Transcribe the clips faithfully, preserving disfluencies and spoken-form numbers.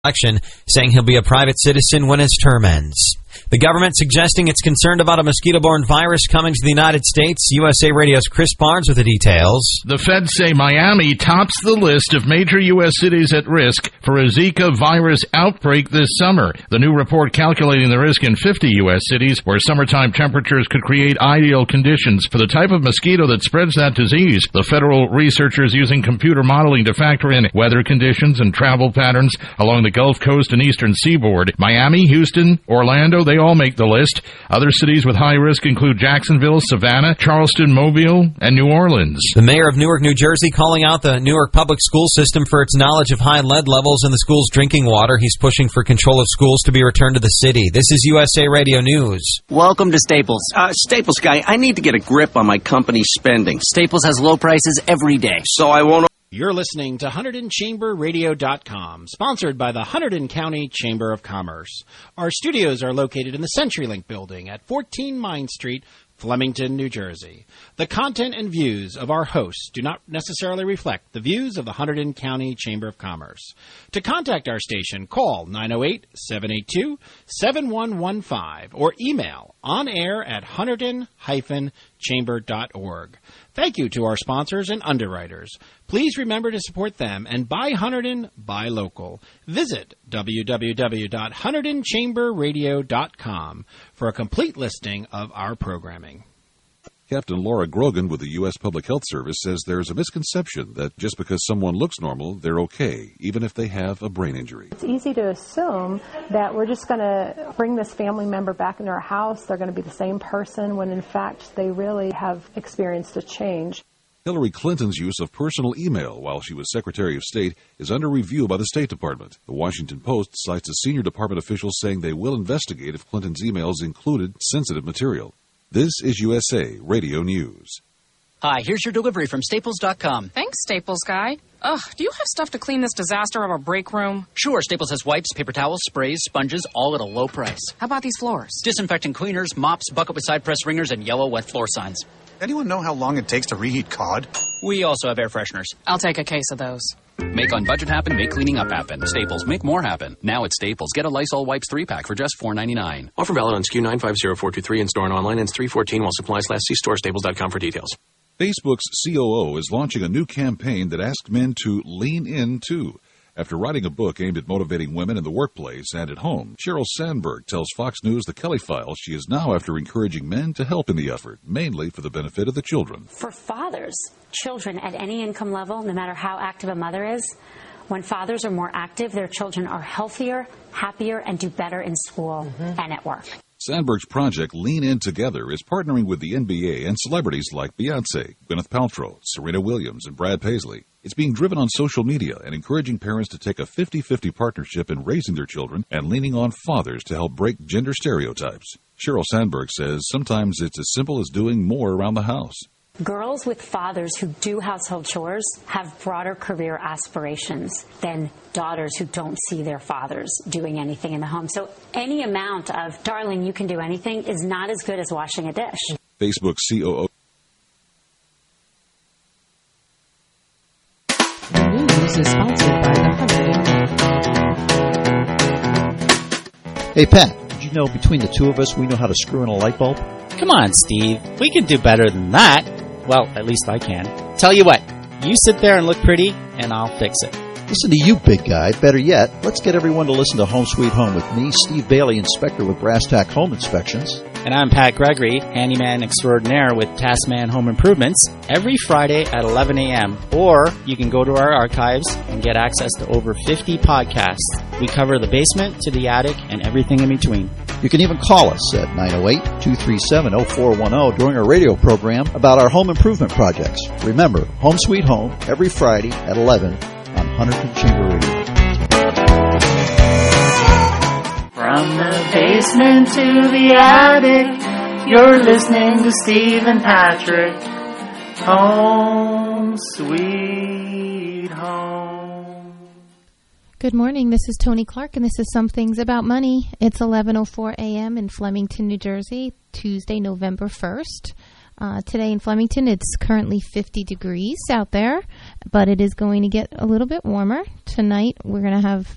election, saying he'll be a private citizen when his term ends. The government suggesting it's concerned about a mosquito-borne virus coming to the United States. U S A Radio's Chris Barnes with the details. The feds say Miami tops the list of major U S cities at risk for a Zika virus outbreak this summer. The new report calculating the risk in fifty U S cities where summertime temperatures could create ideal conditions for the type of mosquito that spreads that disease. The federal researchers using computer modeling to factor in weather conditions and travel patterns along the Gulf Coast and eastern seaboard. Miami, Houston, Orlando, they all make the list. Other cities with high risk include Jacksonville, Savannah, Charleston, Mobile, and New Orleans. The mayor of Newark, New Jersey, calling out the Newark public school system for its knowledge of high lead levels in the school's drinking water. He's pushing for control of schools to be returned to the city. This is U S A Radio News. Welcome to Staples. Uh, Staples guy, I need to get a grip on my company's spending. Staples has low prices every day, so I won't... You're listening to Hunterdon Chamber Radio dot com, sponsored by the Hunterdon County Chamber of Commerce. Our studios are located in the CenturyLink building at fourteen Mine Street, Flemington, New Jersey. The content and views of our hosts do not necessarily reflect the views of the Hunterdon County Chamber of Commerce. To contact our station, call nine oh eight, seven eight two, seven one one five or email on air at hunterdon dash chamber dot org. Thank you to our sponsors and underwriters. Please remember to support them and buy Hunterdon, buy local. Visit w w w dot hunterdon chamber radio dot com for a complete listing of our programming. Captain Laura Grogan with the U S Public Health Service says there's a misconception that just because someone looks normal, they're okay, even if they have a brain injury. It's easy to assume that we're just going to bring this family member back into our house, they're going to be the same person, when in fact they really have experienced a change. Hillary Clinton's use of personal email while she was Secretary of State is under review by the State Department. The Washington Post cites a senior department official saying they will investigate if Clinton's emails included sensitive material. This is U S A Radio News. Hi, here's your delivery from Staples dot com. Thanks, Staples guy. Ugh, do you have stuff to clean this disaster of a break room? Sure, Staples has wipes, paper towels, sprays, sponges, all at a low price. How about these floors? Disinfectant cleaners, mops, bucket with side press ringers, and yellow wet floor signs. Anyone know how long it takes to reheat cod? We also have air fresheners. I'll take a case of those. Make on budget happen, make cleaning up happen. Staples, make more happen. Now at Staples, get a Lysol Wipes three pack for just four ninety-nine. Offer valid on S K U nine five zero four two three in store and online. Ends three fourteen while supplies last. See store staples dot com for details. Facebook's C O O is launching a new campaign that asks men to lean in, too. After writing a book aimed at motivating women in the workplace and at home, Sheryl Sandberg tells Fox News The Kelly Files she is now after encouraging men to help in the effort, mainly for the benefit of the children. For fathers, children at any income level, no matter how active a mother is, when fathers are more active, their children are healthier, happier, and do better in school mm-hmm. and at work. Sandberg's project, Lean In Together, is partnering with the N B A and celebrities like Beyoncé, Gwyneth Paltrow, Serena Williams, and Brad Paisley. It's being driven on social media and encouraging parents to take a fifty-fifty partnership in raising their children and leaning on fathers to help break gender stereotypes. Sheryl Sandberg says sometimes it's as simple as doing more around the house. Girls with fathers who do household chores have broader career aspirations than daughters who don't see their fathers doing anything in the home. So any amount of, darling, you can do anything is not as good as washing a dish. Facebook C O O. The news is sponsored by the Hunterdon. Hey, Pat, did you know between the two of us we know how to screw in a light bulb? Come on, Steve. We can do better than that. Well, at least I can. Tell you what, you sit there and look pretty, and I'll fix it. Listen to you, big guy. Better yet, let's get everyone to listen to Home Sweet Home with me, Steve Bailey, inspector with Brass Tack Home Inspections. And I'm Pat Gregory, handyman extraordinaire with Taskman Home Improvements, every Friday at eleven a.m. Or you can go to our archives and get access to over fifty podcasts. We cover the basement to the attic and everything in between. You can even call us at nine oh eight, two three seven, oh four one oh during our radio program about our home improvement projects. Remember, Home Sweet Home, every Friday at eleven on Hunterdon Chamber Radio. From the basement to the attic, you're listening to Steve and Patrick. Home Sweet Home. Good morning. This is Tony Clark, and this is Some Things About Money. It's eleven oh four a.m. in Flemington, New Jersey, Tuesday, November first. Uh, today in Flemington, it's currently fifty degrees out there, but it is going to get a little bit warmer. Tonight, we're going to have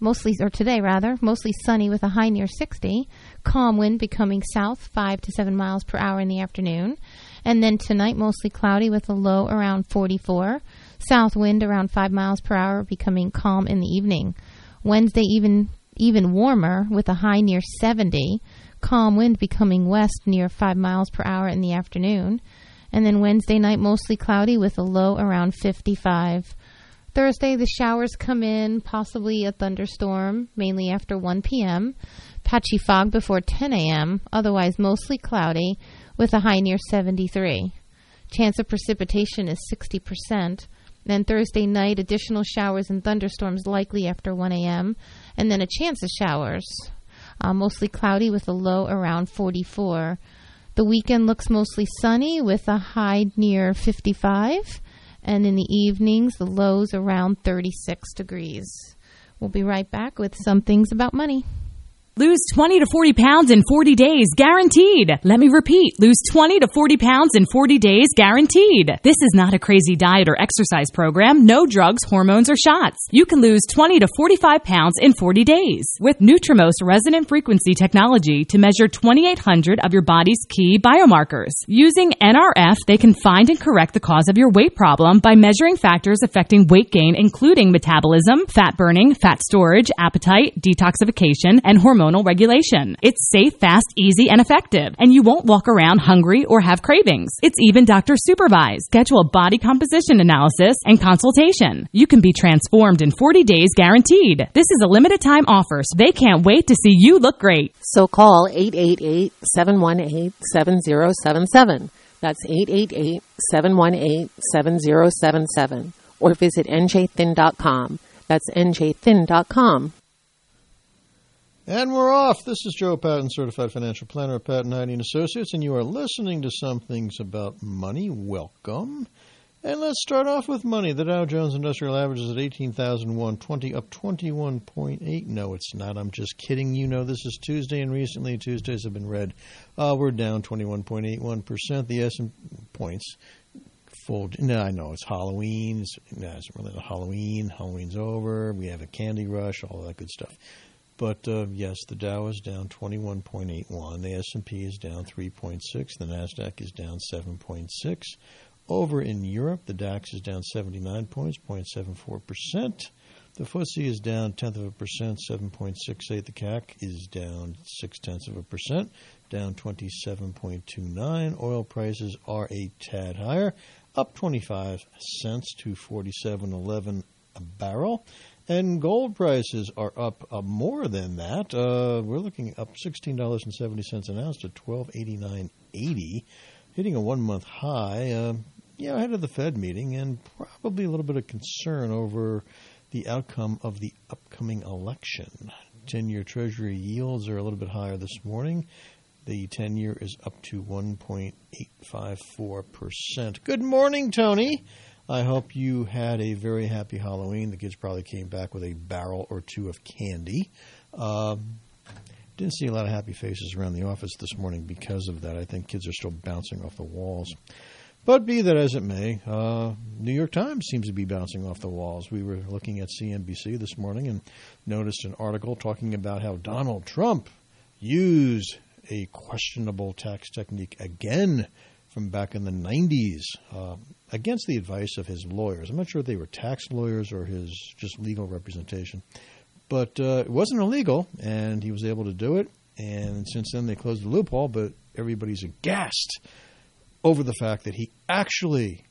mostly, or today rather, mostly sunny with a high near sixty. Calm wind becoming south, five to seven miles per hour in the afternoon. And then tonight, mostly cloudy with a low around forty-four. South wind around five miles per hour, becoming calm in the evening. Wednesday, even even warmer with a high near seventy. Calm wind becoming west near five miles per hour in the afternoon. And then Wednesday night, mostly cloudy with a low around fifty-five. Thursday, the showers come in, possibly a thunderstorm, mainly after one p.m. Patchy fog before ten a.m., otherwise mostly cloudy with a high near seventy-three. Chance of precipitation is sixty percent. Then Thursday night, additional showers and thunderstorms likely after one a.m. And then a chance of showers, uh, mostly cloudy with a low around forty-four. The weekend looks mostly sunny with a high near fifty-five. And in the evenings, the lows around thirty-six degrees. We'll be right back with some things about money. Lose twenty to forty pounds in forty days, guaranteed. Let me repeat, lose twenty to forty pounds in forty days, guaranteed. This is not a crazy diet or exercise program, no drugs, hormones, or shots. You can lose twenty to forty-five pounds in forty days with Nutrimost resonant frequency technology to measure twenty-eight hundred of your body's key biomarkers. Using N R F, they can find and correct the cause of your weight problem by measuring factors affecting weight gain, including metabolism, fat burning, fat storage, appetite, detoxification, and hormone regulation. It's safe, fast, easy, and effective, and you won't walk around hungry or have cravings. It's even doctor supervised. Schedule a body composition analysis and consultation. You can be transformed in forty days, guaranteed. This is a limited time offer, so they can't wait to see you look great. So call eight eight eight, seven one eight, seven zero seven seven. That's eight eight eight, seven one eight, seven zero seven seven. Or visit N J thin dot com. That's N J thin dot com. And we're off. This is Joe Patton, Certified Financial Planner at Patton Heine and Associates, and you are listening to Some Things About Money. Welcome. And let's start off with money. The Dow Jones Industrial Average is at eighteen thousand one hundred twenty, up twenty-one point eight. No, it's not. I'm just kidding. You know this is Tuesday, and recently Tuesdays have been red. Uh, we're down twenty-one point eight one percent. The S and P points. Full. No, I know it's Halloween. It's, no, it's really Halloween. Halloween's over. We have a candy rush, all that good stuff. But, uh, yes, the Dow is down twenty-one point eight one. The S and P is down three point six. The NASDAQ is down seven point six. Over in Europe, the DAX is down seventy-nine points, zero point seven four percent. The F T S E is down tenth of a percent, seven point six eight. The C A C is down six tenths of a percent, down twenty-seven point two nine. Oil prices are a tad higher, up twenty-five cents to forty-seven eleven a barrel. And gold prices are up uh, more than that. Uh, we're looking up sixteen dollars and seventy cents an ounce to twelve eighty-nine eighty, hitting a one-month high. Uh, yeah, ahead of the Fed meeting, and probably a little bit of concern over the outcome of the upcoming election. ten-year Treasury yields are a little bit higher this morning. The ten-year is up to one point eight five four percent. Good morning, Tony. I hope you had a very happy Halloween. The kids probably came back with a barrel or two of candy. Um, didn't see a lot of happy faces around the office this morning because of that. I think kids are still bouncing off the walls. But be that as it may, uh, New York Times seems to be bouncing off the walls. We were looking at C N B C this morning and noticed an article talking about how Donald Trump used a questionable tax technique again from back in the nineties uh, against the advice of his lawyers. I'm not sure if they were tax lawyers or his just legal representation. But uh, it wasn't illegal, and he was able to do it. And since then, they closed the loophole, but everybody's aghast over the fact that he actually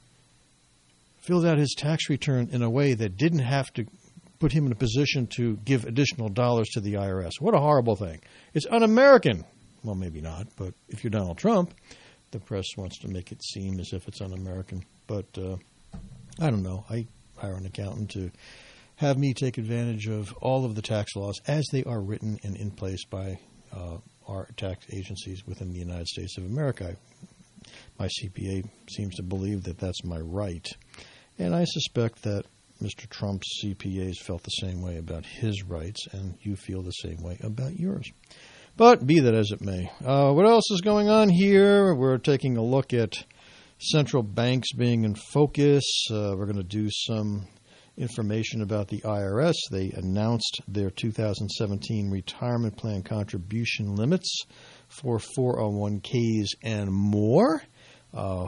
filled out his tax return in a way that didn't have to put him in a position to give additional dollars to the I R S. What a horrible thing. It's un-American. Well, maybe not, but if you're Donald Trump, the press wants to make it seem as if it's un-American. But uh, I don't know. I hire an accountant to have me take advantage of all of the tax laws as they are written and in place by uh, our tax agencies within the United States of America. My C P A seems to believe that that's my right. And I suspect that Mister Trump's C P As felt the same way about his rights, and you feel the same way about yours. But be that as it may. Uh, what else is going on here? We're taking a look at central banks being in focus. Uh, we're going to do some information about the I R S. They announced their two thousand seventeen retirement plan contribution limits for four oh one k's and more. Uh,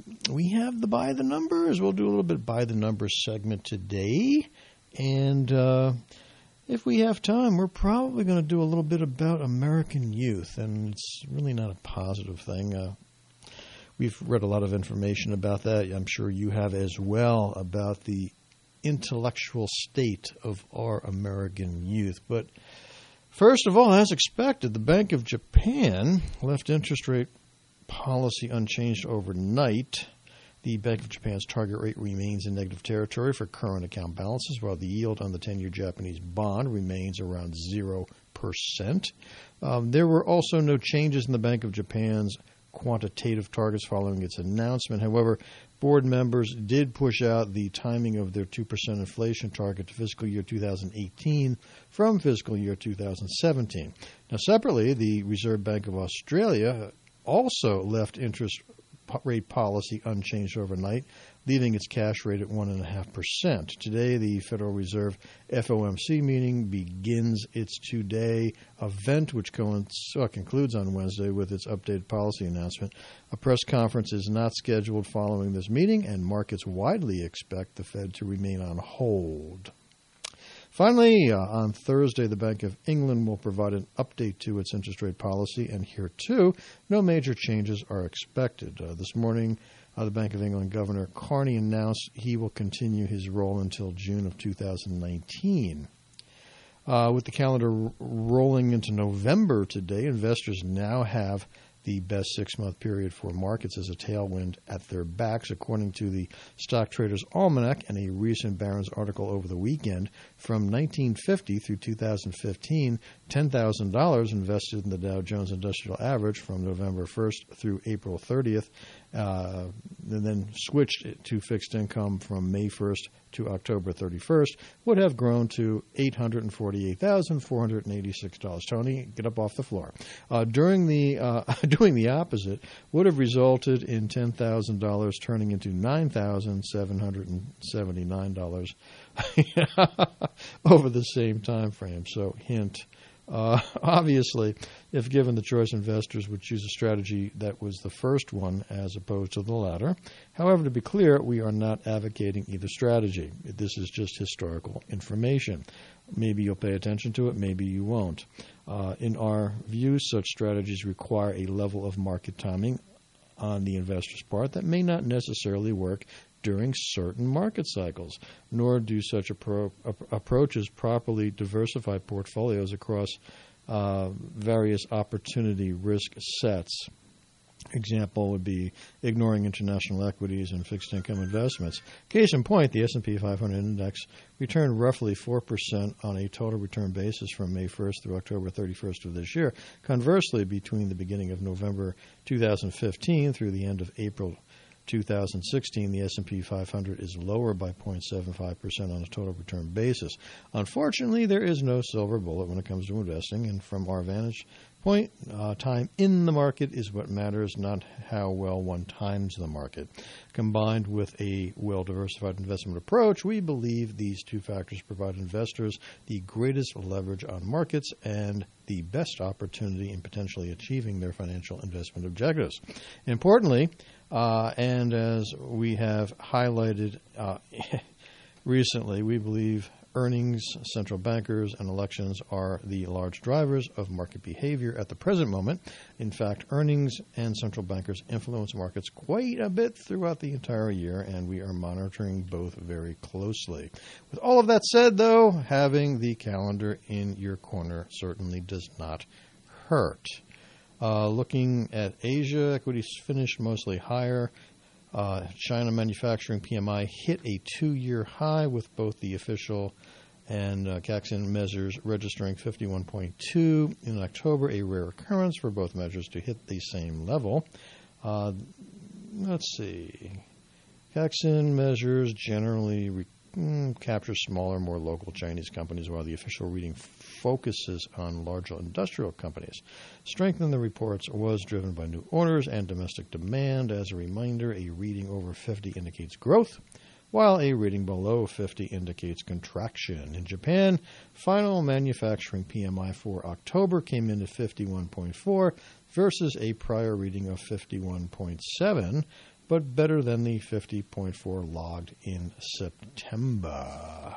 we have the By the Numbers. We'll do a little bit By the Numbers segment today. And uh, if we have time, we're probably going to do a little bit about American youth. And it's really not a positive thing. Uh, we've read a lot of information about that. I'm sure you have as well, about the intellectual state of our American youth. But first of all, as expected, the Bank of Japan left interest rate policy unchanged overnight. The Bank of Japan's target rate remains in negative territory for current account balances, while the yield on the ten-year Japanese bond remains around zero percent. Um, there were also no changes in the Bank of Japan's quantitative targets following its announcement. However, board members did push out the timing of their two percent inflation target to fiscal year two thousand eighteen from fiscal year two thousand seventeen. Now, separately, the Reserve Bank of Australia also left interest rate policy unchanged overnight, leaving its cash rate at one point five percent. Today, the Federal Reserve F O M C meeting begins its two-day event, which concludes on Wednesday with its updated policy announcement. A press conference is not scheduled following this meeting, and markets widely expect the Fed to remain on hold. Finally, uh, on Thursday, the Bank of England will provide an update to its interest rate policy, and here, too, no major changes are expected. Uh, this morning, uh, the Bank of England Governor Carney announced he will continue his role until June of two thousand nineteen. Uh, with the calendar r- rolling into November today, investors now have the best six-month period for markets as a tailwind at their backs, according to the Stock Traders Almanac and a recent Barron's article over the weekend. From nineteen fifty through two thousand fifteen, ten thousand dollars invested in the Dow Jones Industrial Average from November first through April thirtieth, uh, and then switched to fixed income from May first to October thirty-first, would have grown to eight hundred forty-eight thousand four hundred eighty-six dollars. Tony, get up off the floor. Uh, during the uh, doing the opposite would have resulted in ten thousand dollars turning into nine thousand seven hundred seventy-nine dollars over the same time frame. So, hint. Uh, obviously, if given the choice, investors would choose a strategy that was the first one as opposed to the latter. However, to be clear, we are not advocating either strategy. This is just historical information. Maybe you'll pay attention to it, maybe you won't. Uh, in our view, such strategies require a level of market timing on the investor's part that may not necessarily work during certain market cycles, nor do such appro- ap- approaches properly diversify portfolios across uh, various opportunity risk sets. Example would be ignoring international equities and fixed income investments. Case in point, the S and P five hundred index returned roughly four percent on a total return basis from May first through October thirty-first of this year. Conversely, between the beginning of November two thousand fifteen through the end of April two thousand sixteen, the S and P five hundred is lower by zero point seven five percent on a total return basis. Unfortunately, there is no silver bullet when it comes to investing, and from our vantage point, uh, time in the market is what matters, not how well one times the market. Combined with a well-diversified investment approach, we believe these two factors provide investors the greatest leverage on markets and the best opportunity in potentially achieving their financial investment objectives. Importantly, uh, and as we have highlighted uh, recently, we believe earnings, central bankers, and elections are the large drivers of market behavior at the present moment. In fact, earnings and central bankers influence markets quite a bit throughout the entire year, and we are monitoring both very closely. With all of that said, though, having the calendar in your corner certainly does not hurt. Uh, looking at Asia, equities finished mostly higher. Uh, China manufacturing P M I hit a two-year high with both the official and uh, Caixin measures registering fifty-one point two in October, a rare occurrence for both measures to hit the same level. Uh, let's see. Caixin measures generally re- mm, capture smaller, more local Chinese companies, while the official reading focuses on larger industrial companies. Strength in the reports was driven by new orders and domestic demand. As a reminder, a reading over fifty indicates growth, while a reading below fifty indicates contraction. In Japan, final manufacturing P M I for October came in at fifty-one point four versus a prior reading of fifty-one point seven, but better than the fifty point four logged in September.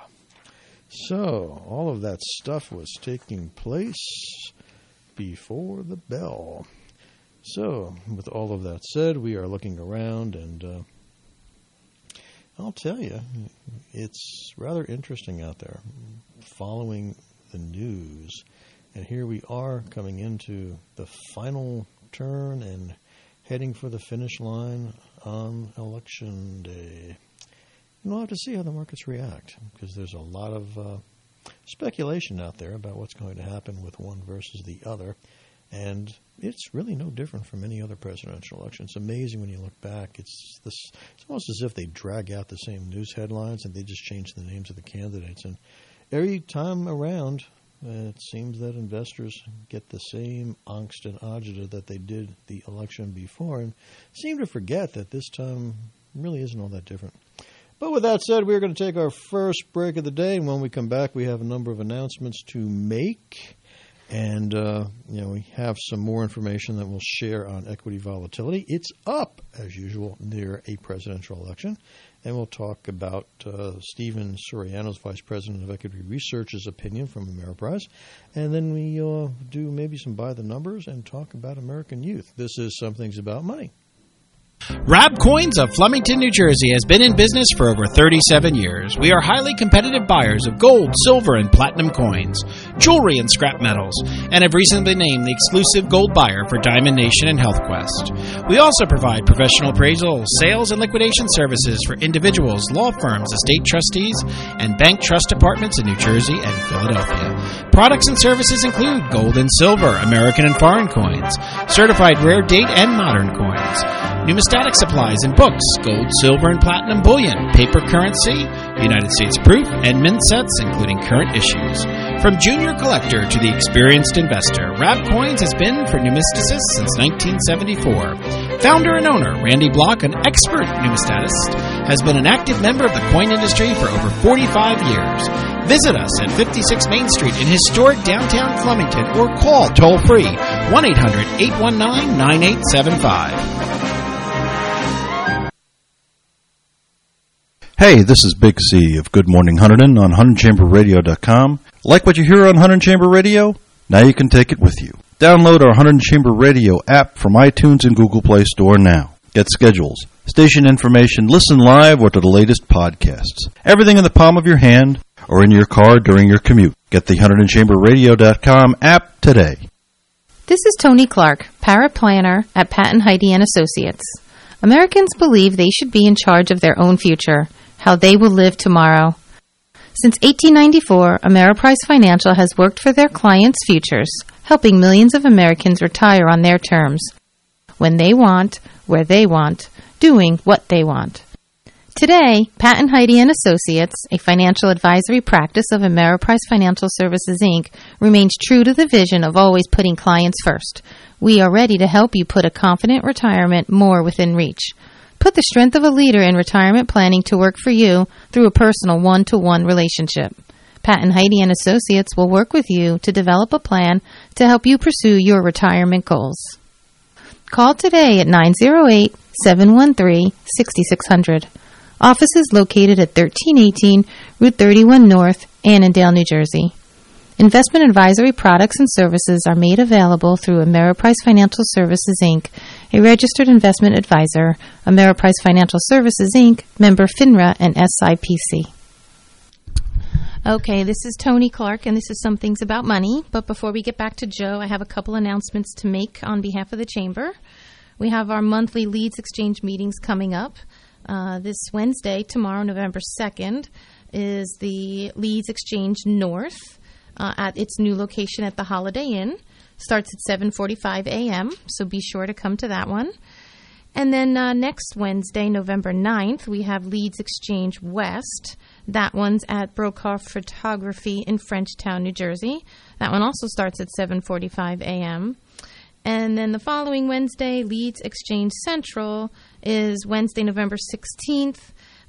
So, all of that stuff was taking place before the bell. So, with all of that said, we are looking around, and uh, I'll tell you, it's rather interesting out there, following the news. And here we are coming into the final turn and heading for the finish line on Election Day. And we'll have to see how the markets react, because there's a lot of uh, speculation out there about what's going to happen with one versus the other. And it's really no different from any other presidential election. It's amazing when you look back. It's this. It's almost as if they drag out the same news headlines and they just change the names of the candidates. And every time around, uh, it seems that investors get the same angst and agita that they did the election before, and seem to forget that this time really isn't all that different. But with that said, we're going to take our first break of the day, and when we come back, we have a number of announcements to make. And, uh, you know, we have some more information that we'll share on equity volatility. It's up, as usual, near a presidential election. And we'll talk about uh, Stephen Soriano's Vice President of Equity Research's opinion from Ameriprise. And then we uh, do maybe some By the Numbers and talk about American youth. This is Some Things About Money. Rab Coins of Flemington, New Jersey has been in business for over thirty-seven years. We are highly competitive buyers of gold, silver, and platinum coins, jewelry, and scrap metals, and have recently been named the exclusive gold buyer for Diamond Nation and HealthQuest. We also provide professional appraisal, sales, and liquidation services for individuals, law firms, estate trustees, and bank trust departments in New Jersey and Philadelphia. Products and services include gold and silver, American and foreign coins, certified rare date and modern coins, numismatic supplies and books, gold, silver, and platinum bullion, paper currency, United States proof, and mint sets, including current issues. From junior collector to the experienced investor, Rab Coins has been for numisticists since nineteen seventy-four. Founder and owner Randy Block, an expert numismatist, has been an active member of the coin industry for over forty-five years. Visit us at fifty-six Main Street in historic downtown Flemington or call toll-free one eight hundred, eight one nine, nine eight seven five. Hey, this is Big C of Good Morning Hunterdon on Hunterdon Chamber Radio dot com. Like what you hear on Hunterdon Chamber Radio? Now you can take it with you. Download our Hunterdon Chamber Radio app from iTunes and Google Play Store now. Get schedules, station information, listen live, or to the latest podcasts. Everything in the palm of your hand or in your car during your commute. Get the Hunterdon Chamber Radio dot com app today. This is Tony Clark, paraplanner at Pat and Heidi and Associates. Americans believe they should be in charge of their own future, how they will live tomorrow. Since eighteen ninety-four, Ameriprise Financial has worked for their clients' futures, helping millions of Americans retire on their terms, when they want, where they want, doing what they want. Today, Pat and Heidi and Associates, a financial advisory practice of Ameriprise Financial Services, Incorporated, remains true to the vision of always putting clients first. We are ready to help you put a confident retirement more within reach. Put the strength of a leader in retirement planning to work for you through a personal one-to-one relationship. Pat and Heidi and Associates will work with you to develop a plan to help you pursue your retirement goals. Call today at nine zero eight, seven one three, six six zero zero. Office is located at thirteen eighteen Route thirty-one North, Annandale, New Jersey. Investment advisory products and services are made available through Ameriprise Financial Services, Incorporated, a registered investment advisor, Ameriprise Financial Services, Incorporated, member FINRA and S I P C. Okay, this is Tony Clark, and this is Some Things About Money. But before we get back to Joe, I have a couple announcements to make on behalf of the Chamber. We have our monthly Leads Exchange meetings coming up. Uh, this Wednesday, tomorrow, November second, is the Leads Exchange North. Uh, at its new location at the Holiday Inn. Starts at seven forty-five a.m., so be sure to come to that one. And then uh, next Wednesday, November ninth, we have Leads Exchange West. That one's at Brokaw Photography in Frenchtown, New Jersey. That one also starts at seven forty-five a.m. And then the following Wednesday, Leads Exchange Central is Wednesday, November sixteenth.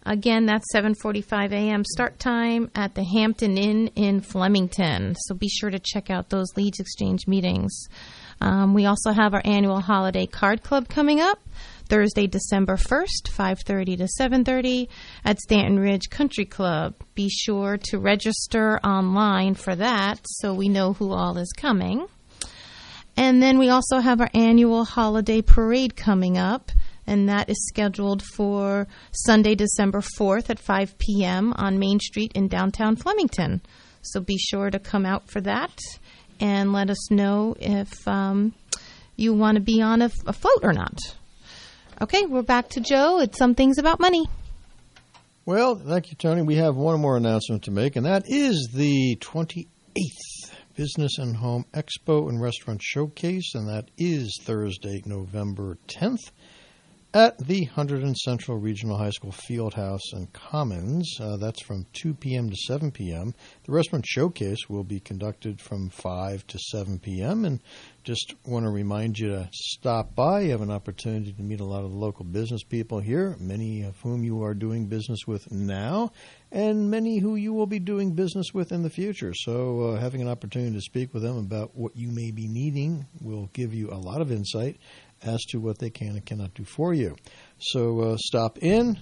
Again, that's seven forty-five a.m. start time at the Hampton Inn in Flemington. So be sure to check out those Leads Exchange meetings. Um, we also have our annual Holiday Card Club coming up Thursday, December first, five thirty to seven thirty at Stanton Ridge Country Club. Be sure to register online for that so we know who all is coming. And then we also have our annual Holiday Parade coming up, and that is scheduled for Sunday, December fourth at five p.m. on Main Street in downtown Flemington. So be sure to come out for that and let us know if um, you want to be on a, a float or not. Okay, we're back to Joe. It's Some Things About Money. Well, thank you, Tony. We have one more announcement to make, and that is the twenty-eighth Business and Home Expo and Restaurant Showcase, and that is Thursday, November tenth. At the Hunterdon Central Regional High School Fieldhouse and Commons. Uh, that's from two p.m. to seven p.m. The restaurant showcase will be conducted from five to seven p.m. And just want to remind you to stop by. You have an opportunity to meet a lot of the local business people here, many of whom you are doing business with now, and many who you will be doing business with in the future. So uh, having an opportunity to speak with them about what you may be needing will give you a lot of insight as to what they can and cannot do for you. So uh, stop in,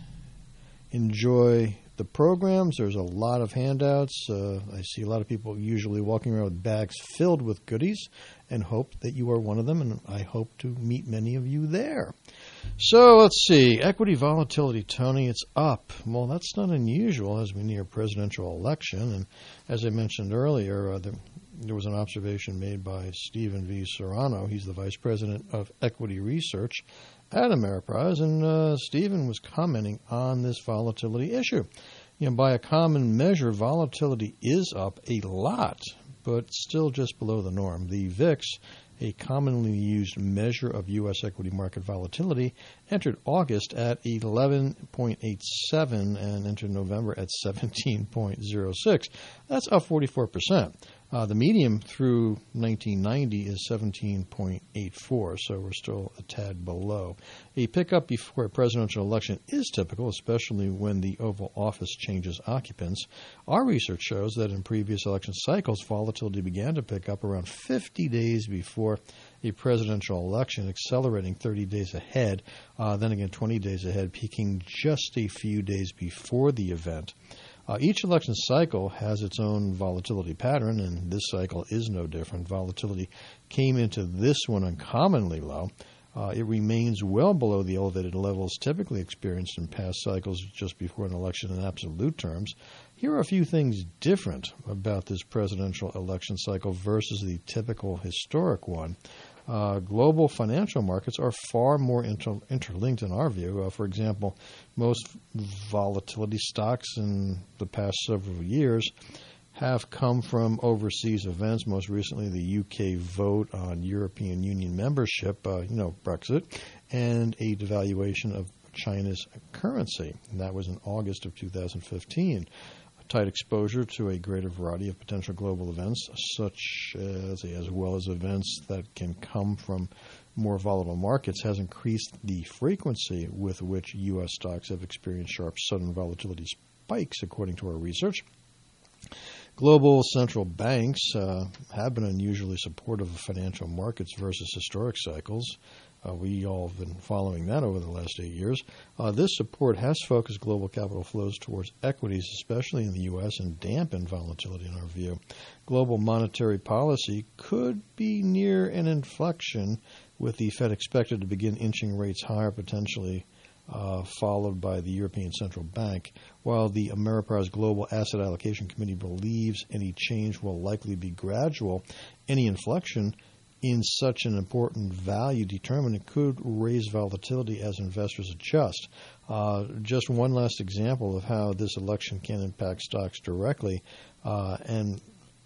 enjoy the programs. There's a lot of handouts. Uh, I see a lot of people usually walking around with bags filled with goodies, and hope that you are one of them, and I hope to meet many of you there. So let's see. Equity volatility, Tony, it's up. Well, that's not unusual as we near presidential election, and as I mentioned earlier, uh, the There was an observation made by Stephen V. Serrano. He's the Vice President of Equity Research at Ameriprise, and uh, Stephen was commenting on this volatility issue. You know, by a common measure, volatility is up a lot, but still just below the norm. The V I X, a commonly used measure of U S equity market volatility, entered August at eleven point eight seven and entered November at seventeen point zero six. That's up forty-four percent. Uh, the median through nineteen ninety is seventeen point eight four, so we're still a tad below. A pickup before a presidential election is typical, especially when the Oval Office changes occupants. Our research shows that in previous election cycles, volatility began to pick up around fifty days before a presidential election, accelerating thirty days ahead, uh, then again twenty days ahead, peaking just a few days before the event. Uh, each election cycle has its own volatility pattern, and this cycle is no different. Volatility came into this one uncommonly low. Uh, it remains well below the elevated levels typically experienced in past cycles just before an election in absolute terms. Here are a few things different about this presidential election cycle versus the typical historic one. Uh, global financial markets are far more inter- interlinked in our view. Uh, for example, most volatility stocks in the past several years have come from overseas events, most recently the U K vote on European Union membership, uh, you know, Brexit, and a devaluation of China's currency. And that was in August of two thousand fifteen. Tight exposure to a greater variety of potential global events, such as, as well as events that can come from more volatile markets, has increased the frequency with which U S stocks have experienced sharp sudden volatility spikes, according to our research. Global central banks uh, have been unusually supportive of financial markets versus historic cycles. Uh, we all have been following that over the last eight years. Uh, this support has focused global capital flows towards equities, especially in the U S, and dampened volatility in our view. Global monetary policy could be near an inflection, with the Fed expected to begin inching rates higher, potentially uh, followed by the European Central Bank. While the Ameriprise Global Asset Allocation Committee believes any change will likely be gradual, any inflection in such an important value determinant could raise volatility as investors adjust. Uh, just one last example of how this election can impact stocks directly, uh, and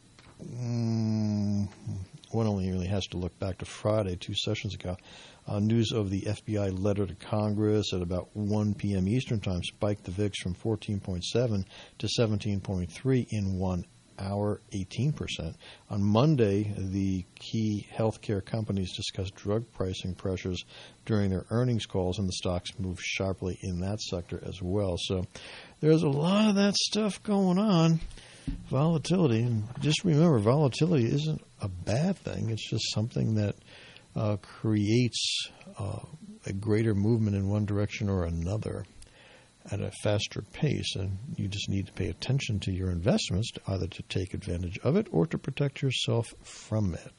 um, one only really has to look back to Friday, two sessions ago. Uh, news of the F B I letter to Congress at about one p.m. Eastern Time spiked the V I X from fourteen point seven to seventeen point three in one hour, eighteen percent. On Monday, the key healthcare companies discussed drug pricing pressures during their earnings calls, and the stocks moved sharply in that sector as well. So there's a lot of that stuff going on. Volatility, and just remember, volatility isn't a bad thing. It's just something that uh, creates uh, a greater movement in one direction or another at a faster pace, and you just need to pay attention to your investments, to either to take advantage of it or to protect yourself from it.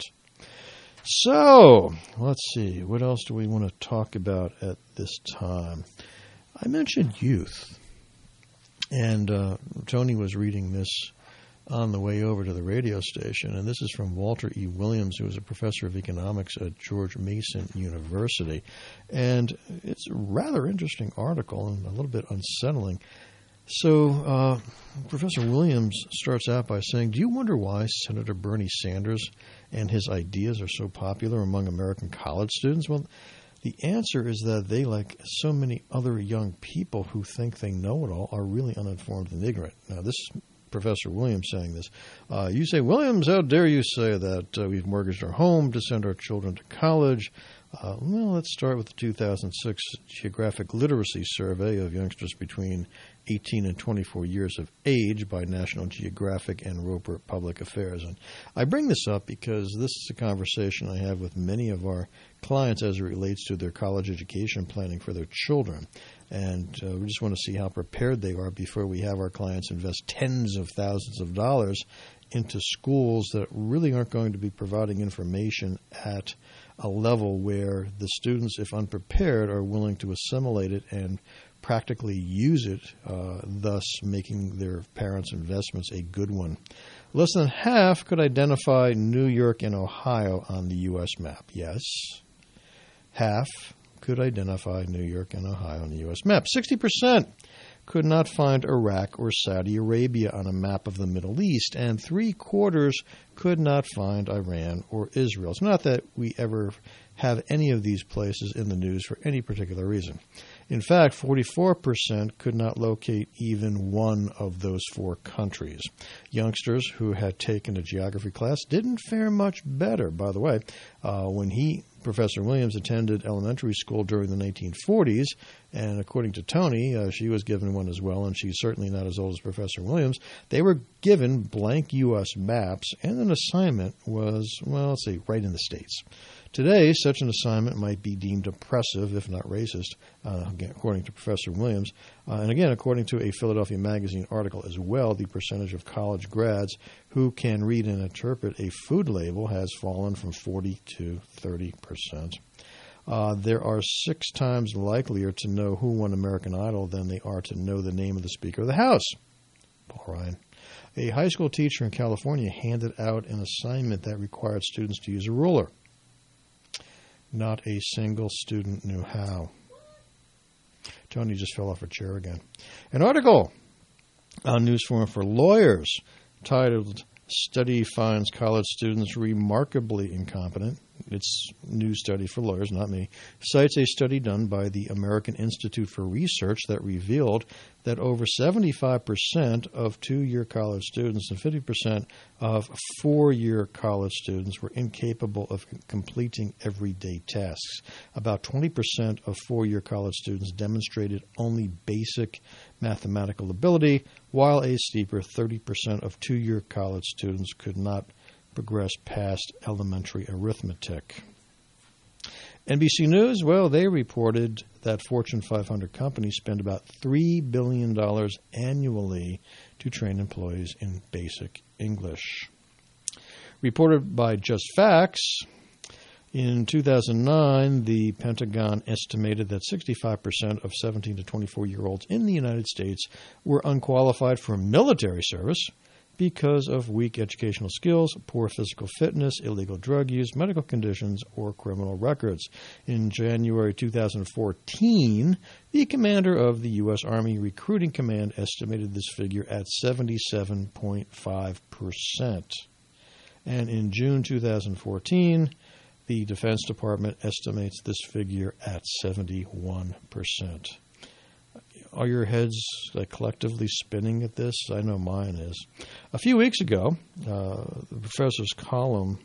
So, let's see, what else do we want to talk about at this time? I mentioned youth, and uh, Tony was reading this on the way over to the radio station, and this is from Walter E. Williams, who is a professor of economics at George Mason University. And it's a rather interesting article and a little bit unsettling. So uh, Professor Williams starts out by saying, do you wonder why Senator Bernie Sanders and his ideas are so popular among American college students? Well, the answer is that they, like so many other young people who think they know it all, are really uninformed and ignorant. Now, this is Professor Williams saying this. Uh, you say, Williams, how dare you say that uh, we've mortgaged our home to send our children to college? Uh, well, let's start with the two thousand six Geographic Literacy Survey of youngsters between eighteen and twenty-four years of age by National Geographic and Roper Public Affairs. And I bring this up because this is a conversation I have with many of our clients as it relates to their college education planning for their children. And uh, we just want to see how prepared they are before we have our clients invest tens of thousands of dollars into schools that really aren't going to be providing information at a level where the students, if unprepared, are willing to assimilate it and practically use it, uh, thus making their parents' investments a good one. Less than half could identify New York and Ohio on the U S map. Yes, half could identify New York and Ohio on the U S map. sixty percent could not find Iraq or Saudi Arabia on a map of the Middle East, and three-quarters could not find Iran or Israel. It's not that we ever have any of these places in the news for any particular reason. In fact, forty-four percent could not locate even one of those four countries. Youngsters who had taken a geography class didn't fare much better. By the way, uh, when he, Professor Williams, attended elementary school during the nineteen forties, and according to Tony, uh, she was given one as well, and she's certainly not as old as Professor Williams, they were given blank U S maps, and an assignment was, well, let's see, right in the States. Today, such an assignment might be deemed oppressive, if not racist, uh, again, according to Professor Williams. Uh, and again, according to a Philadelphia Magazine article as well, the percentage of college grads who can read and interpret a food label has fallen from forty to thirty percent. Uh, there are six times likelier to know who won American Idol than they are to know the name of the Speaker of the House. Paul Ryan. A high school teacher in California handed out an assignment that required students to use a ruler. Not a single student knew how. Tony just fell off her chair again. An article on Newsforum for Lawyers titled, Study Finds College Students Remarkably Incompetent. It's news study for lawyers, not me. Cites a study done by the American Institute for Research that revealed that over seventy-five percent of two-year college students and fifty percent of four-year college students were incapable of completing everyday tasks. About twenty percent of four-year college students demonstrated only basic mathematical ability, while a steeper thirty percent of two-year college students could not progress past elementary arithmetic. N B C News, well, they reported that Fortune five hundred companies spend about three billion dollars annually to train employees in basic English. Reported by Just Facts, in two thousand nine, the Pentagon estimated that sixty-five percent of seventeen to twenty-four-year-olds in the United States were unqualified for military service because of weak educational skills, poor physical fitness, illegal drug use, medical conditions, or criminal records. In January two thousand fourteen, the commander of the U S Army Recruiting Command estimated this figure at seventy-seven point five percent. And in June two thousand fourteen, the Defense Department estimates this figure at seventy-one percent. are your heads like, collectively spinning at this? I know mine is. A few weeks ago, uh, the professor's column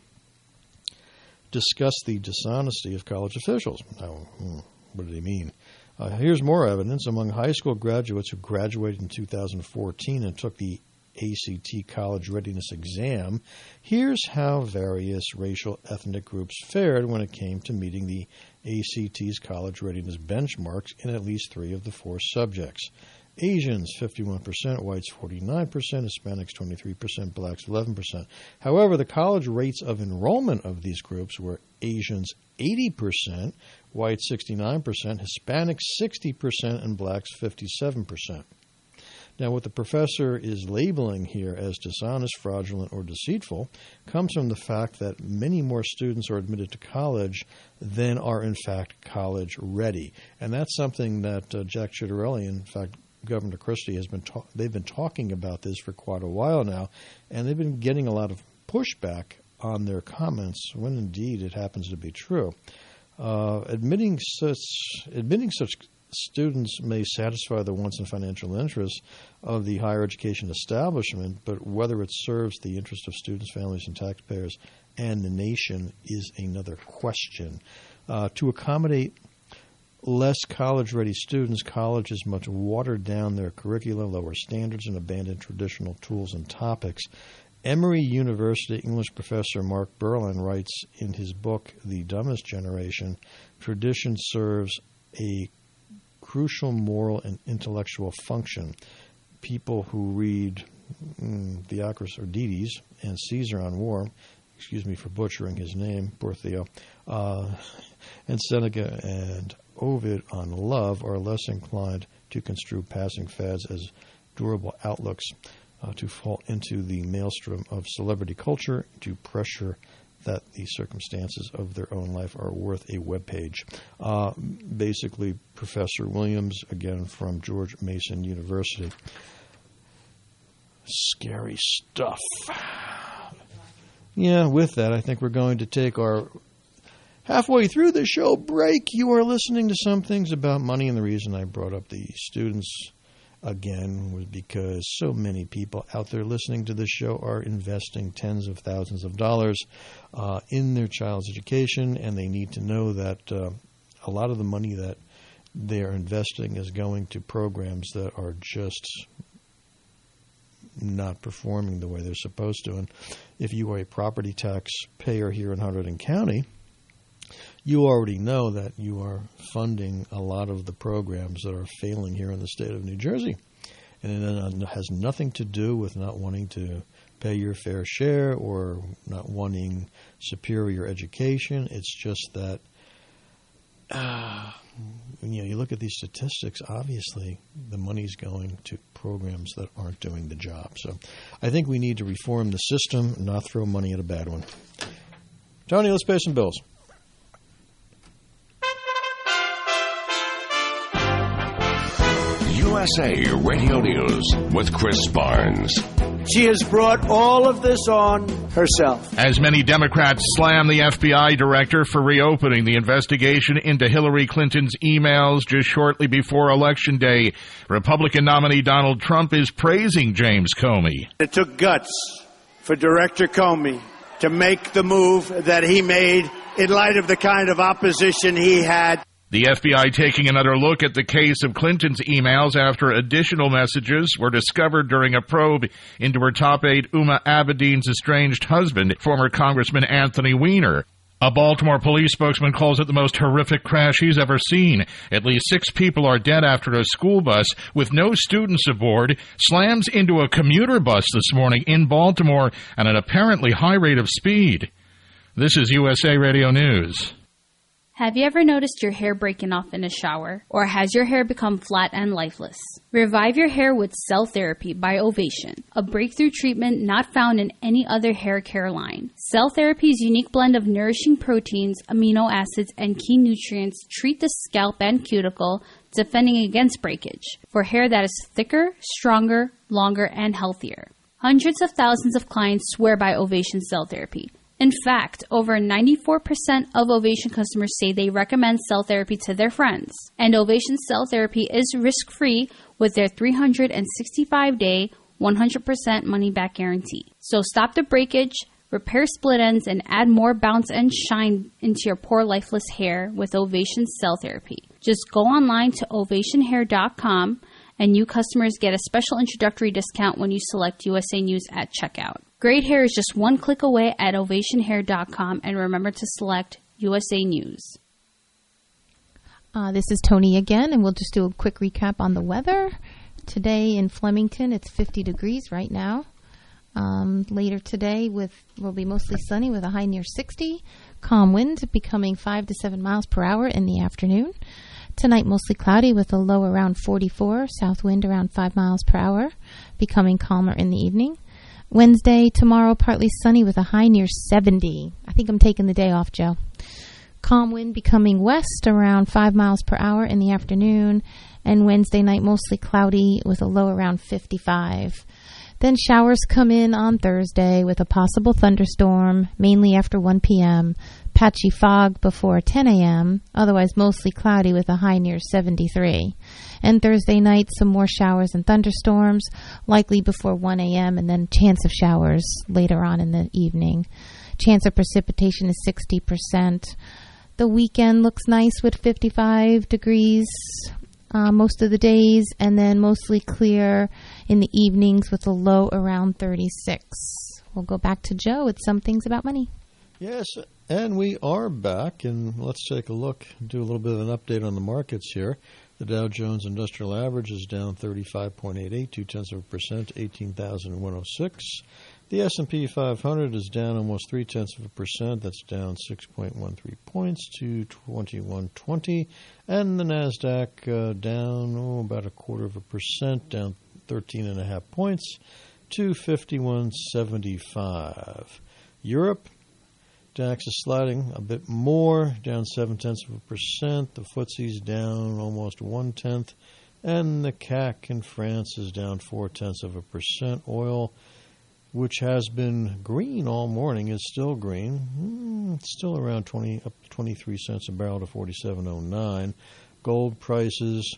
discussed the dishonesty of college officials. Now, hmm, what did he mean? Uh, here's more evidence. Among high school graduates who graduated in two thousand fourteen and took the A C T College Readiness Exam, here's how various racial ethnic groups fared when it came to meeting the A C T's college readiness benchmarks in at least three of the four subjects. Asians, fifty-one percent, whites, forty-nine percent, Hispanics, twenty-three percent, blacks, eleven percent. However, the college rates of enrollment of these groups were Asians, eighty percent, whites, sixty-nine percent, Hispanics, sixty percent, and blacks, fifty-seven percent. Now, what the professor is labeling here as dishonest, fraudulent, or deceitful comes from the fact that many more students are admitted to college than are, in fact, college ready. And that's something that uh, Jack Ciattarelli, in fact, Governor Christie, has been ta- they've been talking about this for quite a while now, and they've been getting a lot of pushback on their comments when indeed it happens to be true. Uh, admitting such admitting such students may satisfy the wants and financial interests of the higher education establishment, but whether it serves the interest of students, families, and taxpayers and the nation is another question. Uh, to accommodate less college-ready students, colleges must water down their curricula, lower standards, and abandon traditional tools and topics. Emory University English professor Mark Berlin writes in his book, The Dumbest Generation, tradition serves a crucial moral and intellectual function. People who read mm, Theocritus Ordides and Caesar on War, excuse me for butchering his name, poor Theo, uh, and Seneca and Ovid on love are less inclined to construe passing fads as durable outlooks, uh, to fall into the maelstrom of celebrity culture, to pressure that the circumstances of their own life are worth a web page. Uh, basically, Professor Williams, again from George Mason University. Scary stuff. Yeah, with that, I think we're going to take our halfway through the show break. You are listening to Some Things About Money, and the reason I brought up the students again was because so many people out there listening to this show are investing tens of thousands of dollars uh, in their child's education, and they need to know that uh, a lot of the money that they're investing is going to programs that are just not performing the way they're supposed to. And if you are a property tax payer here in Hunterdon County, you already know that you are funding a lot of the programs that are failing here in the state of New Jersey. And it has nothing to do with not wanting to pay your fair share or not wanting superior education. It's just that uh, when you, know, you look at these statistics, obviously the money's going to programs that aren't doing the job. So I think we need to reform the system, not throw money at a bad one. Tony, let's pay some bills. U S A Radio News with Chris Barnes. She has brought all of this on herself. As many Democrats slam the F B I director for reopening the investigation into Hillary Clinton's emails just shortly before Election Day, Republican nominee Donald Trump is praising James Comey. It took guts for Director Comey to make the move that he made in light of the kind of opposition he had. The F B I taking another look at the case of Clinton's emails after additional messages were discovered during a probe into her top aide Huma Abedin's estranged husband, former Congressman Anthony Weiner. A Baltimore police spokesman calls it the most horrific crash he's ever seen. At least six people are dead after a school bus with no students aboard slams into a commuter bus this morning in Baltimore at an apparently high rate of speed. This is U S A Radio News. Have you ever noticed your hair breaking off in a shower? Or has your hair become flat and lifeless? Revive your hair with Cell Therapy by Ovation, a breakthrough treatment not found in any other hair care line. Cell Therapy's unique blend of nourishing proteins, amino acids, and key nutrients treat the scalp and cuticle, defending against breakage, for hair that is thicker, stronger, longer, and healthier. Hundreds of thousands of clients swear by Ovation Cell Therapy. In fact, over ninety-four percent of Ovation customers say they recommend cell therapy to their friends. And Ovation Cell Therapy is risk-free with their three hundred sixty-five day, one hundred percent money-back guarantee. So stop the breakage, repair split ends, and add more bounce and shine into your poor, lifeless hair with Ovation Cell Therapy. Just go online to ovation hair dot com, and new customers get a special introductory discount when you select U S A News at checkout. Great hair is just one click away at ovation hair dot com, and remember to select U S A News. Uh, this is Tony again, and we'll just do a quick recap on the weather. Today in Flemington, it's fifty degrees right now. Um, later today, with will be mostly sunny with a high near sixty. Calm wind becoming five to seven miles per hour in the afternoon. Tonight, mostly cloudy with a low around forty-four. South wind around five miles per hour, becoming calmer in the evening. Wednesday, tomorrow, partly sunny with a high near seventy. I think I'm taking the day off, Joe. Calm wind becoming west around five miles per hour in the afternoon. And Wednesday night, mostly cloudy with a low around fifty-five. Then showers come in on Thursday with a possible thunderstorm, mainly after one p.m., patchy fog before ten a.m., otherwise mostly cloudy with a high near seventy-three. And Thursday night, some more showers and thunderstorms, likely before one a.m., and then chance of showers later on in the evening. Chance of precipitation is sixty percent. The weekend looks nice with fifty-five degrees. Uh, most of the days, and then mostly clear in the evenings with a low around thirty-six. We'll go back to Joe with some things about money. Yes, and we are back, and let's take a look, do a little bit of an update on the markets here. The Dow Jones Industrial Average is down thirty-five point eight eight, two-tenths of a percent, eighteen thousand one hundred six. The S and P five hundred is down almost three-tenths of a percent. That's down six point one three points to twenty-one twenty. And the NASDAQ uh, down oh, about a quarter of a percent, down thirteen and a half points to fifty-one seventy-five. Europe, DAX is sliding a bit more, down seven-tenths of a percent. The F T S E's down almost one-tenth. And the C A C in France is down four-tenths of a percent. Oil, which has been green all morning, is still green. Mm, it's still around twenty, up to twenty-three cents a barrel to forty-seven oh nine. Gold prices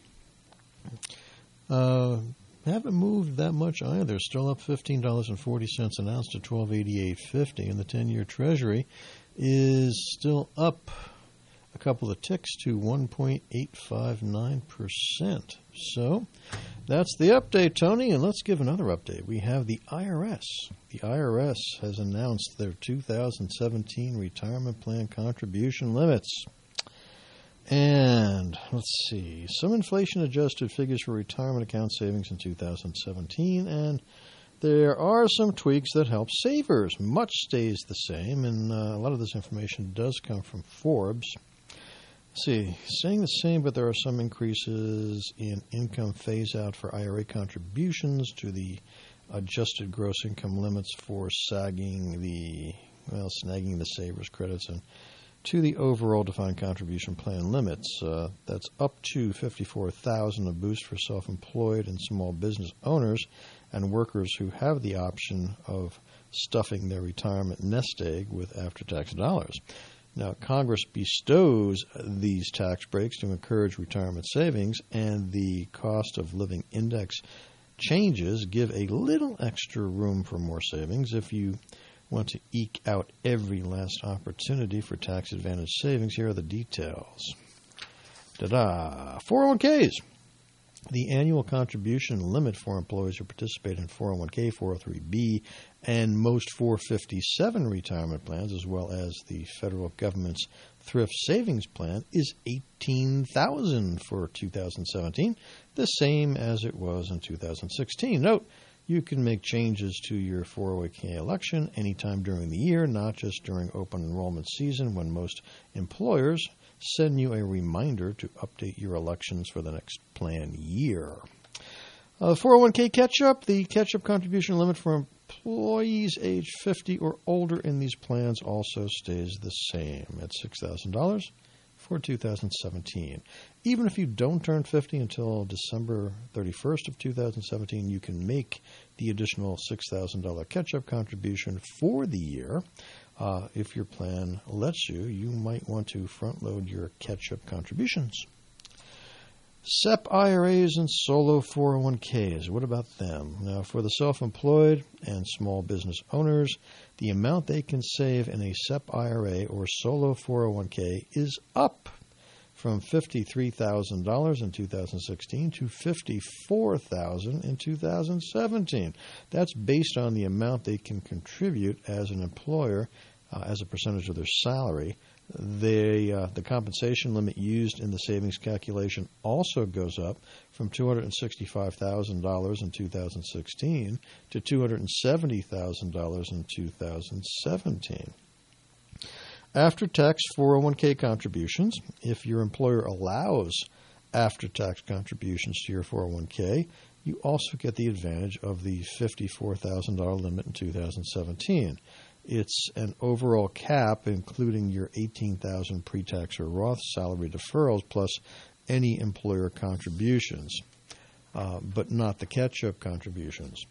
uh, haven't moved that much either. Still up fifteen dollars and forty cents an ounce to twelve eighty-eight fifty. And the ten-year Treasury is still up a couple of ticks to one point eight five nine percent. So that's the update, Tony, and let's give another update. We have the I R S. The I R S has announced their two thousand seventeen retirement plan contribution limits. And let's see, some inflation-adjusted figures for retirement account savings in two thousand seventeen, and there are some tweaks that help savers. Much stays the same, and uh, a lot of this information does come from Forbes. Let's see, staying the same, but there are some increases in income phase-out for I R A contributions to the adjusted gross income limits for sagging the, well, snagging the savers credits, and to the overall defined contribution plan limits. Uh, that's up to fifty-four thousand dollars, a boost for self-employed and small business owners and workers who have the option of stuffing their retirement nest egg with after-tax dollars. Now, Congress bestows these tax breaks to encourage retirement savings, and the cost of living index changes give a little extra room for more savings. If you want to eke out every last opportunity for tax-advantaged savings, here are the details. Ta-da! four oh one k's. The annual contribution limit for employees who participate in four oh one k, four oh three b, and most four fifty-seven retirement plans, as well as the federal government's thrift savings plan, is eighteen thousand dollars for two thousand seventeen, the same as it was in two thousand sixteen. Note, you can make changes to your four oh one k election anytime during the year, not just during open enrollment season when most employers send you a reminder to update your elections for the next plan year. Uh, four oh one k catch-up. The catch-up contribution limit for employees age fifty or older in these plans also stays the same at six thousand dollars for two thousand seventeen. Even if you don't turn fifty until December thirty-first of two thousand seventeen, you can make the additional six thousand dollars catch-up contribution for the year. Uh, if your plan lets you, you might want to front-load your catch-up contributions. S E P I R As and solo four oh one k's. What about them? Now, for the self-employed and small business owners, the amount they can save in a S E P I R A or solo four oh one k is up from fifty-three thousand dollars in two thousand sixteen to fifty-four thousand dollars in two thousand seventeen. That's based on the amount they can contribute as an employer uh, as a percentage of their salary. They, uh, the compensation limit used in the savings calculation also goes up from two hundred sixty-five thousand dollars in two thousand sixteen to two hundred seventy thousand dollars in two thousand seventeen. After-tax four oh one k contributions, if your employer allows after-tax contributions to your four oh one k, you also get the advantage of the fifty-four thousand dollars limit in two thousand seventeen. It's an overall cap, including your eighteen thousand dollars pre-tax or Roth salary deferrals, plus any employer contributions, uh, but not the catch-up contributions.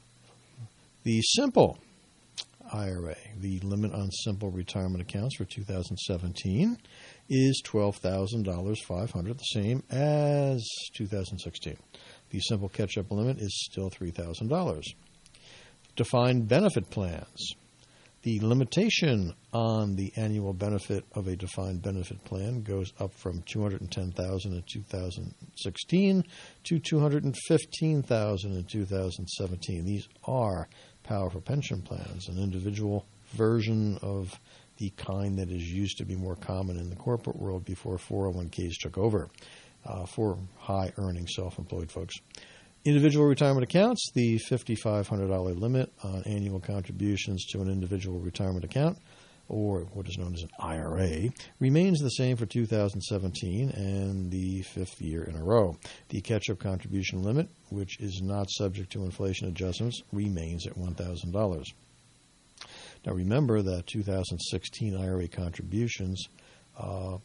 The Simple I R A, the limit on simple retirement accounts for two thousand seventeen, is twelve thousand five hundred dollars, the same as two thousand sixteen. The simple catch-up limit is still three thousand dollars. Defined benefit plans. The limitation on the annual benefit of a defined benefit plan goes up from two hundred ten thousand dollars in two thousand sixteen to two hundred fifteen thousand dollars in two thousand seventeen. These are powerful pension plans, an individual version of the kind that is used to be more common in the corporate world before four oh one k's took over uh, for high-earning self-employed folks. Individual retirement accounts, the five thousand five hundred dollars limit on annual contributions to an individual retirement account, or what is known as an I R A, remains the same for two thousand seventeen and the fifth year in a row. The catch-up contribution limit, which is not subject to inflation adjustments, remains at one thousand dollars. Now remember that two thousand sixteen I R A contributions uh,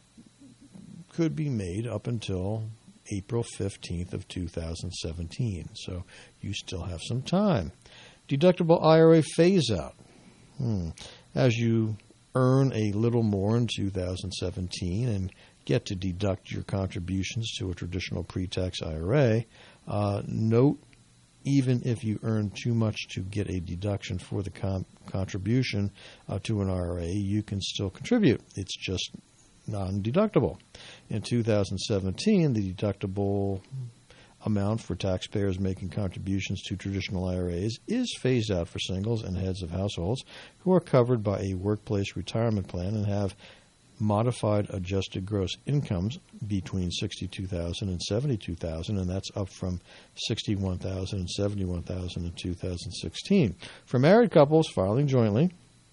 could be made up until April fifteenth of two thousand seventeen, so you still have some time. Deductible I R A phase-out. Hmm. As you earn a little more in two thousand seventeen and get to deduct your contributions to a traditional pre-tax I R A, uh, note even if you earn too much to get a deduction for the com- contribution uh, to an I R A, you can still contribute. It's just non-deductible. In two thousand seventeen, the deductible amount for taxpayers making contributions to traditional I R As is phased out for singles and heads of households who are covered by a workplace retirement plan and have modified adjusted gross incomes between sixty-two thousand dollars and seventy-two thousand dollars, and that's up from sixty-one thousand dollars and seventy-one thousand dollars in two thousand sixteen. For married couples filing jointly,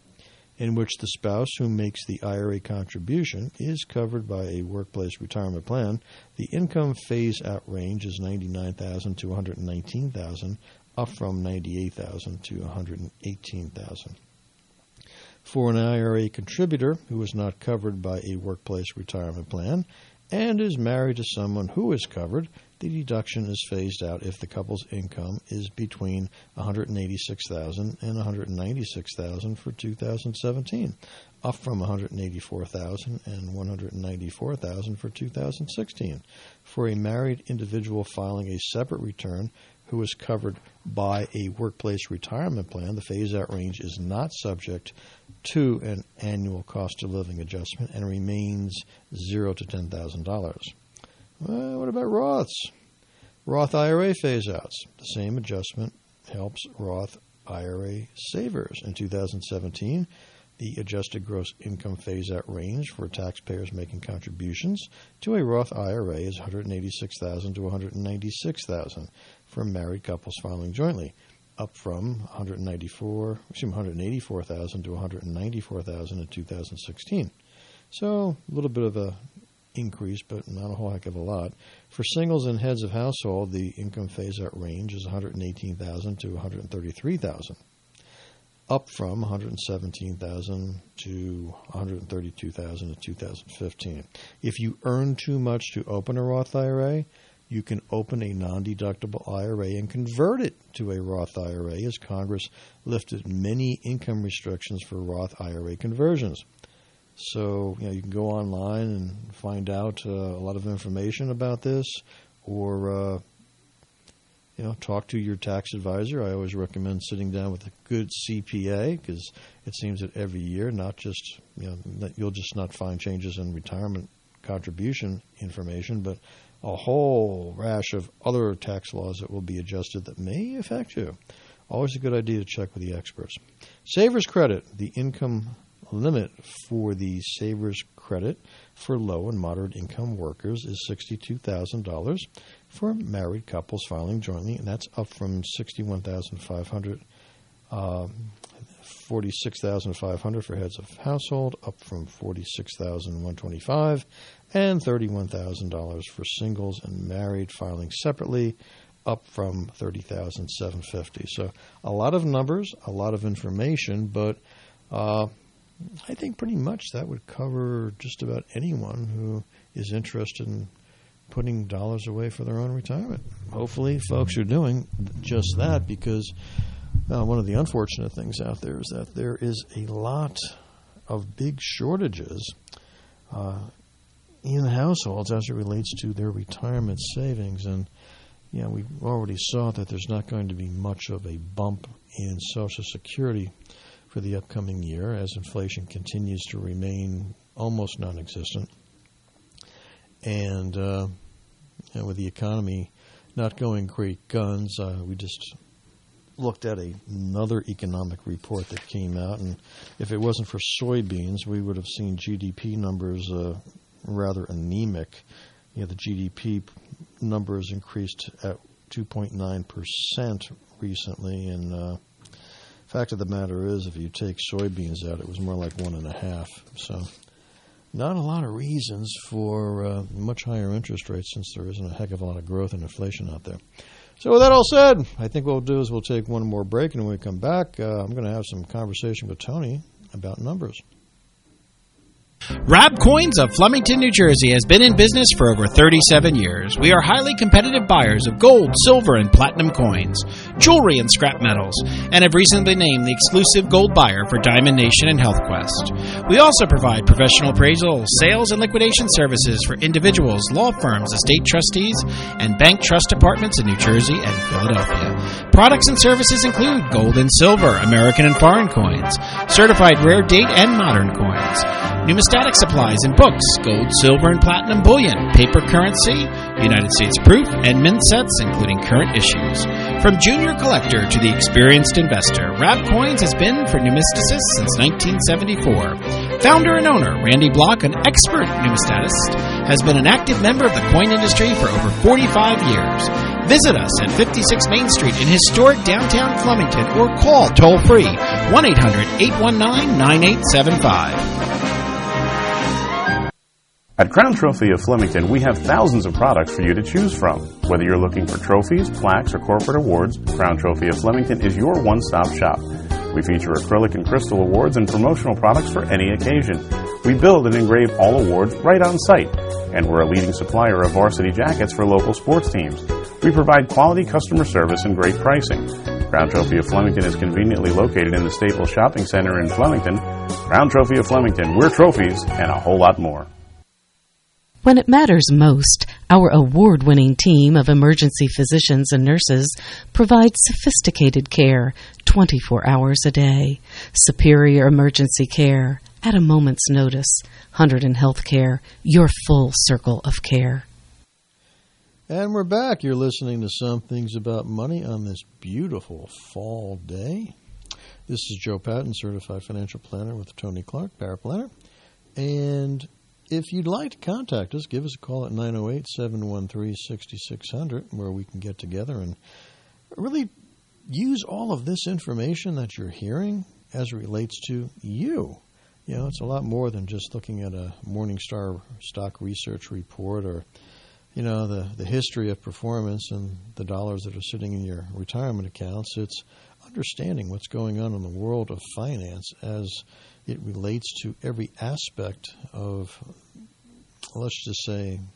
in which the spouse who makes the I R A contribution is covered by a workplace retirement plan, the income phase-out range is ninety-nine thousand dollars to one hundred nineteen thousand dollars, up from ninety-eight thousand dollars to one hundred eighteen thousand dollars. For an I R A contributor who is not covered by a workplace retirement plan and is married to someone who is covered, the deduction is phased out if the couple's income is between one hundred eighty-six thousand dollars and one hundred ninety-six thousand dollars for two thousand seventeen, up from one hundred eighty-four thousand dollars and one hundred ninety-four thousand dollars for two thousand sixteen. For a married individual filing a separate return who is covered by a workplace retirement plan, the phase-out range is not subject to an annual cost of living adjustment and remains zero to ten thousand dollars. Well, what about Roths? Roth I R A phase-outs. The same adjustment helps Roth I R A savers. In two thousand seventeen, the adjusted gross income phase-out range for taxpayers making contributions to a Roth I R A is one hundred eighty-six thousand dollars to one hundred ninety-six thousand dollars for married couples filing jointly, up from one hundred ninety-four, excuse me, one hundred eighty-four thousand dollars to one hundred ninety-four thousand dollars in two thousand sixteen. So a little bit of a increase, but not a whole heck of a lot. For singles and heads of household, the income phase-out range is one hundred eighteen thousand dollars to one hundred thirty-three thousand dollars, up from one hundred seventeen thousand dollars to one hundred thirty-two thousand dollars in two thousand fifteen. If you earn too much to open a Roth I R A, you can open a non-deductible I R A and convert it to a Roth I R A, as Congress lifted many income restrictions for Roth I R A conversions. So, you know, you can go online and find out uh, a lot of information about this, or uh, you know, talk to your tax advisor. I always recommend sitting down with a good C P A, because it seems that every year, not just, you know, that you'll just not find changes in retirement contribution information, but a whole rash of other tax laws that will be adjusted that may affect you. Always a good idea to check with the experts. Savers Credit, the income limit for the Savers Credit for low and moderate income workers is sixty-two thousand dollars for married couples filing jointly, and that's up from sixty-one thousand five hundred dollars, uh, forty-six thousand five hundred dollars for heads of household, up from forty-six thousand one hundred twenty-five dollars, and thirty-one thousand dollars for singles and married filing separately, up from thirty thousand seven hundred fifty dollars. So a lot of numbers, a lot of information, but uh, I think pretty much that would cover just about anyone who is interested in putting dollars away for their own retirement. Hopefully folks are doing just that, because uh, one of the unfortunate things out there is that there is a lot of big shortages uh, in households as it relates to their retirement savings. And you know, we already saw that there's not going to be much of a bump in Social Security for the upcoming year, as inflation continues to remain almost non-existent. And, uh, and with the economy not going great guns, uh, we just looked at a, another economic report that came out, and if it wasn't for soybeans, we would have seen G D P numbers uh, rather anemic. You know, the G D P numbers increased at two point nine percent recently, and uh, fact of the matter is, if you take soybeans out, it was more like one and a half. So not a lot of reasons for uh, much higher interest rates, since there isn't a heck of a lot of growth and inflation out there. So with that all said, I think what we'll do is we'll take one more break, and when we come back, uh, I'm going to have some conversation with Tony about numbers. Rab Coins of Flemington, New Jersey has been in business for over thirty-seven years. We are highly competitive buyers of gold, silver, and platinum coins, jewelry, and scrap metals, and have recently named the exclusive gold buyer for Diamond Nation and HealthQuest. We also provide professional appraisal, sales, and liquidation services for individuals, law firms, estate trustees, and bank trust departments in New Jersey and Philadelphia. Products and services include gold and silver, American and foreign coins, certified rare date and modern coins, numismatic supplies and books, gold, silver, and platinum bullion, paper currency, United States proof, and mint sets, including current issues. From junior collector to the experienced investor, Rab Coins has been for numisticists since nineteen seventy-four. Founder and owner Randy Block, an expert numismatist, has been an active member of the coin industry for over forty-five years. Visit us at fifty-six Main Street in historic downtown Flemington, or call toll-free one eight hundred eight one nine nine eight seven five. At Crown Trophy of Flemington, we have thousands of products for you to choose from. Whether you're looking for trophies, plaques, or corporate awards, Crown Trophy of Flemington is your one-stop shop. We feature acrylic and crystal awards and promotional products for any occasion. We build and engrave all awards right on site, and we're a leading supplier of varsity jackets for local sports teams. We provide quality customer service and great pricing. Crown Trophy of Flemington is conveniently located in the Staples Shopping Center in Flemington. Crown Trophy of Flemington, we're trophies and a whole lot more. When it matters most, our award-winning team of emergency physicians and nurses provides sophisticated care twenty-four hours a day. Superior emergency care at a moment's notice. Hunterdon Healthcare, your full circle of care. And we're back. You're listening to Some Things About Money on this beautiful fall day. This is Joe Patton, Certified Financial Planner with Tony Clark, Paraplanner. And if you'd like to contact us, give us a call at nine oh eight, seven one three, six six zero zero, where we can get together and really use all of this information that you're hearing as it relates to you. You know, it's a lot more than just looking at a Morningstar stock research report or, you know, the, the history of performance and the dollars that are sitting in your retirement accounts. It's understanding what's going on in the world of finance as it relates to every aspect of, let's just say,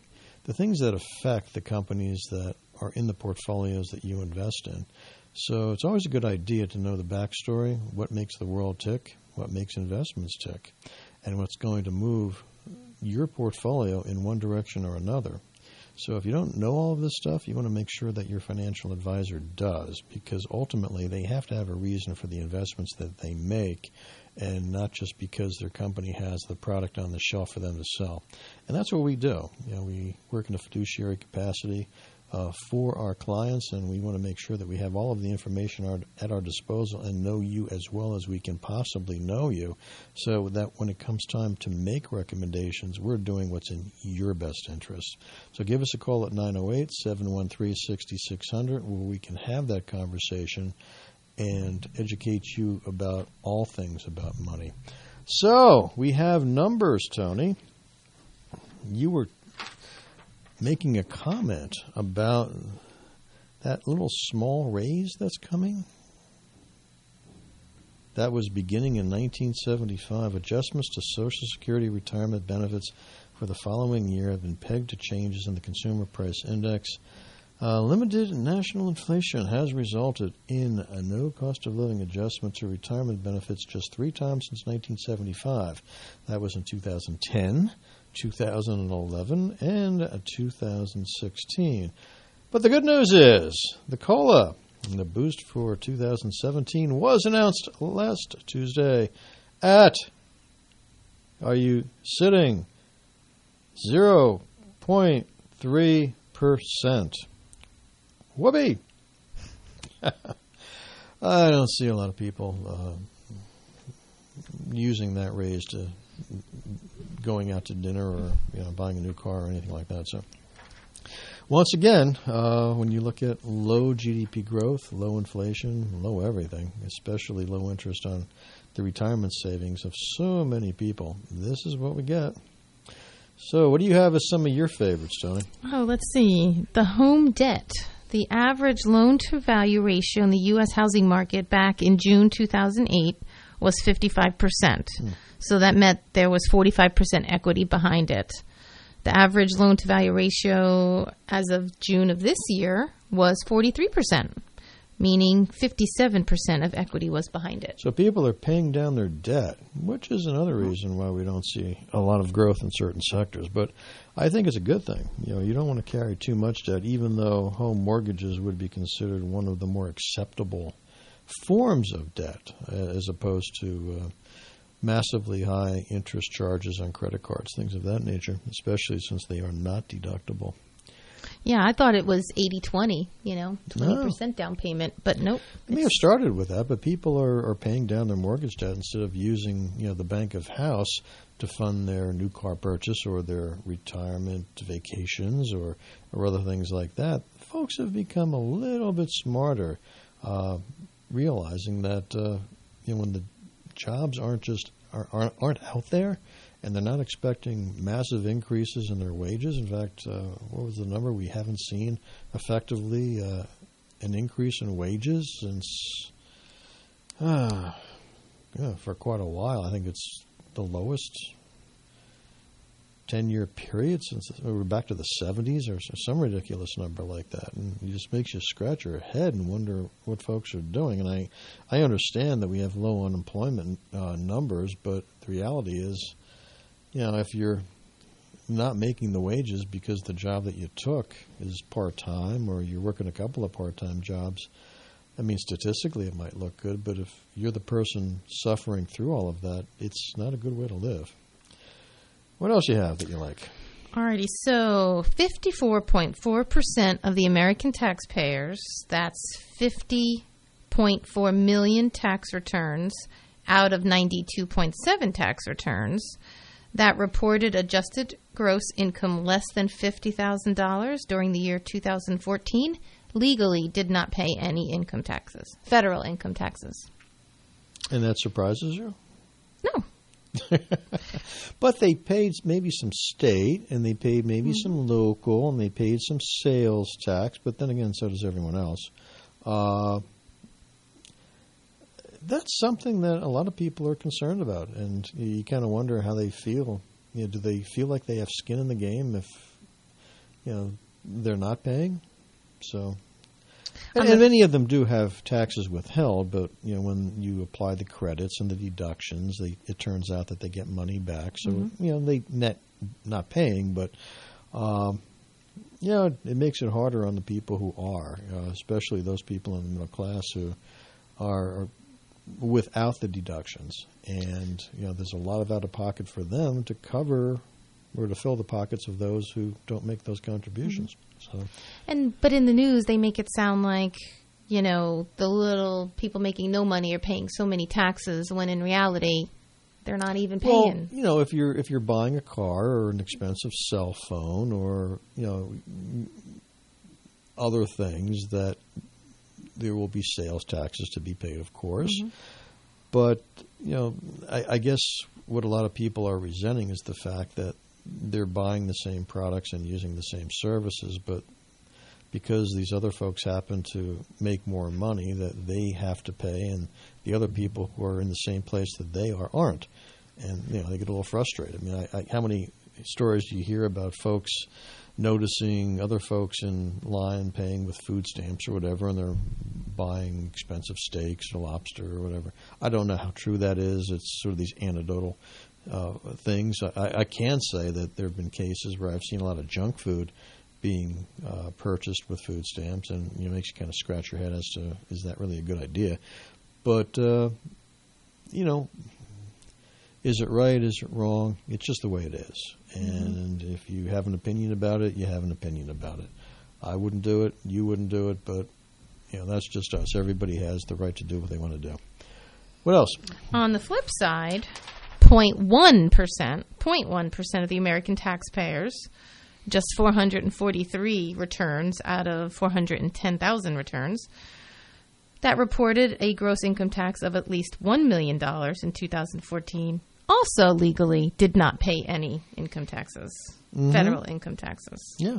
the things that affect the companies that are in the portfolios that you invest in. So it's always a good idea to know the backstory, what makes the world tick, what makes investments tick, and what's going to move your portfolio in one direction or another. So if you don't know all of this stuff, you want to make sure that your financial advisor does, because ultimately they have to have a reason for the investments that they make, and not just because their company has the product on the shelf for them to sell. And that's what we do. You know, we work in a fiduciary capacity uh, for our clients, and we want to make sure that we have all of the information our, at our disposal and know you as well as we can possibly know you, so that when it comes time to make recommendations, we're doing what's in your best interest. So give us a call at nine oh eight, seven one three, six six zero zero where we can have that conversation and educate you about all things about money. So, we have numbers, Tony. You were making a comment about that little small raise that's coming. That was beginning in nineteen seventy-five. Adjustments to Social Security retirement benefits for the following year have been pegged to changes in the Consumer Price Index. Uh, limited national inflation has resulted in a no cost of living adjustment to retirement benefits just three times since nineteen seventy-five. That was in two thousand ten, two thousand eleven, and two thousand sixteen. But the good news is the COLA, the boost for two thousand seventeen, was announced last Tuesday at, are you sitting, zero point three percent. Whoopee! I don't see a lot of people uh, using that raise to going out to dinner or you know buying a new car or anything like that. So, once again, uh, when you look at low G D P growth, low inflation, low everything, especially low interest on the retirement savings of so many people, this is what we get. So, what do you have as some of your favorites, Tony? Oh, let's see. The home debt. The average loan-to-value ratio in the U S housing market back in June two thousand eight was fifty-five percent. Hmm. So that meant there was forty-five percent equity behind it. The average loan-to-value ratio as of June of this year was forty-three percent, meaning fifty-seven percent of equity was behind it. So people are paying down their debt, which is another reason why we don't see a lot of growth in certain sectors. But I think it's a good thing. You know, you don't want to carry too much debt, even though home mortgages would be considered one of the more acceptable forms of debt, as opposed to uh, massively high interest charges on credit cards, things of that nature, especially since they are not deductible. Yeah, I thought it was eighty twenty, you know, twenty percent no. down payment, but nope. They may have started with that, but people are, are paying down their mortgage debt instead of using, you know, the bank of house to fund their new car purchase or their retirement vacations or, or other things like that. Folks have become a little bit smarter, uh, realizing that, uh, you know, when the jobs aren't just are, aren't, aren't out there, and they're not expecting massive increases in their wages. In fact, uh, what was the number? We haven't seen effectively uh, an increase in wages since uh, yeah, for quite a while. I think it's the lowest ten-year period since we were back to the seventies or some ridiculous number like that. And it just makes you scratch your head and wonder what folks are doing. And I, I understand that we have low unemployment uh, numbers, but the reality is, you know, if you're not making the wages because the job that you took is part-time or you're working a couple of part-time jobs, I mean, statistically it might look good, but if you're the person suffering through all of that, it's not a good way to live. What else you have that you like? Alrighty, so fifty-four point four percent of the American taxpayers, that's fifty point four million tax returns out of ninety-two point seven tax returns, that reported adjusted gross income less than fifty thousand dollars during the year two thousand fourteen legally did not pay any income taxes, federal income taxes. And that surprises you? No. But they paid maybe some state, and they paid maybe mm-hmm. some local, and they paid some sales tax, but then again, so does everyone else. Uh, that's something that a lot of people are concerned about, and you kind of wonder how they feel. You know, do they feel like they have skin in the game if you know, they're not paying. So, and, and many of them do have taxes withheld, but you know, when you apply the credits and the deductions, they, it turns out that they get money back. So mm-hmm. you know, they net not paying, but um, you know, it, it makes it harder on the people who are, uh, especially those people in the middle class who are, are without the deductions, and you know, there's a lot of out of pocket for them to cover or to fill the pockets of those who don't make those contributions. Mm-hmm. So, and but in the news they make it sound like, you know, the little people making no money are paying so many taxes when in reality they're not even paying. Well, you know, if you're if you're buying a car or an expensive cell phone or you know other things, that there will be sales taxes to be paid, of course. Mm-hmm. But you know, I, I guess what a lot of people are resenting is the fact that they're buying the same products and using the same services, but because these other folks happen to make more money, that they have to pay, and the other people who are in the same place that they are aren't. And you know, they get a little frustrated. I mean, I, I, how many stories do you hear about folks noticing other folks in line paying with food stamps or whatever, and they're buying expensive steaks or lobster or whatever? I don't know how true that is. It's sort of these anecdotal uh, things. I, I can say that there have been cases where I've seen a lot of junk food being uh, purchased with food stamps, and you know, it makes you kind of scratch your head as to, is that really a good idea? But uh, you know, is it right? Is it wrong? It's just the way it is. And mm-hmm. if you have an opinion about it, you have an opinion about it. I wouldn't do it. You wouldn't do it. But you know, that's just us. Everybody has the right to do what they want to do. What else? On the flip side, zero point one percent, zero point one percent of the American taxpayers, just four hundred forty-three returns out of four hundred ten thousand returns, that reported a gross income tax of at least one million dollars in two thousand fourteen, also legally did not pay any income taxes, mm-hmm. federal income taxes. Yeah.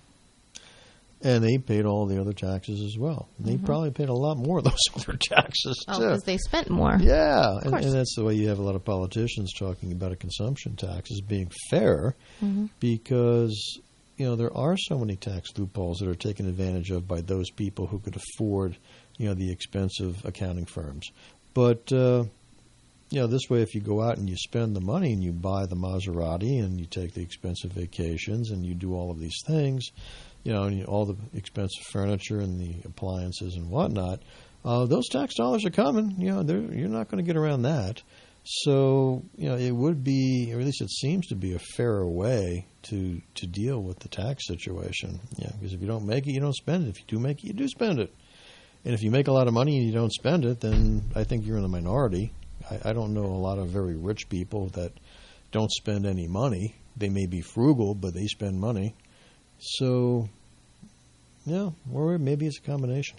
And they paid all the other taxes as well. They mm-hmm. probably paid a lot more of those other taxes, oh, too. because they spent more. Yeah, and, and that's the way you have a lot of politicians talking about a consumption tax as being fair, mm-hmm. because you know, there are so many tax loopholes that are taken advantage of by those people who could afford, you know, the expensive accounting firms. But, uh, you know, this way, if you go out and you spend the money and you buy the Maserati and you take the expensive vacations and you do all of these things, you know, and you, all the expensive furniture and the appliances and whatnot, uh, those tax dollars are coming. You know, you're not going to get around that. So, you know, it would be, or at least it seems to be, a fairer way to to deal with the tax situation. Yeah, because if you don't make it, you don't spend it. If you do make it, you do spend it. And if you make a lot of money and you don't spend it, then I think you're in the minority. I, I don't know a lot of very rich people that don't spend any money. They may be frugal, but they spend money. So, yeah, or maybe it's a combination.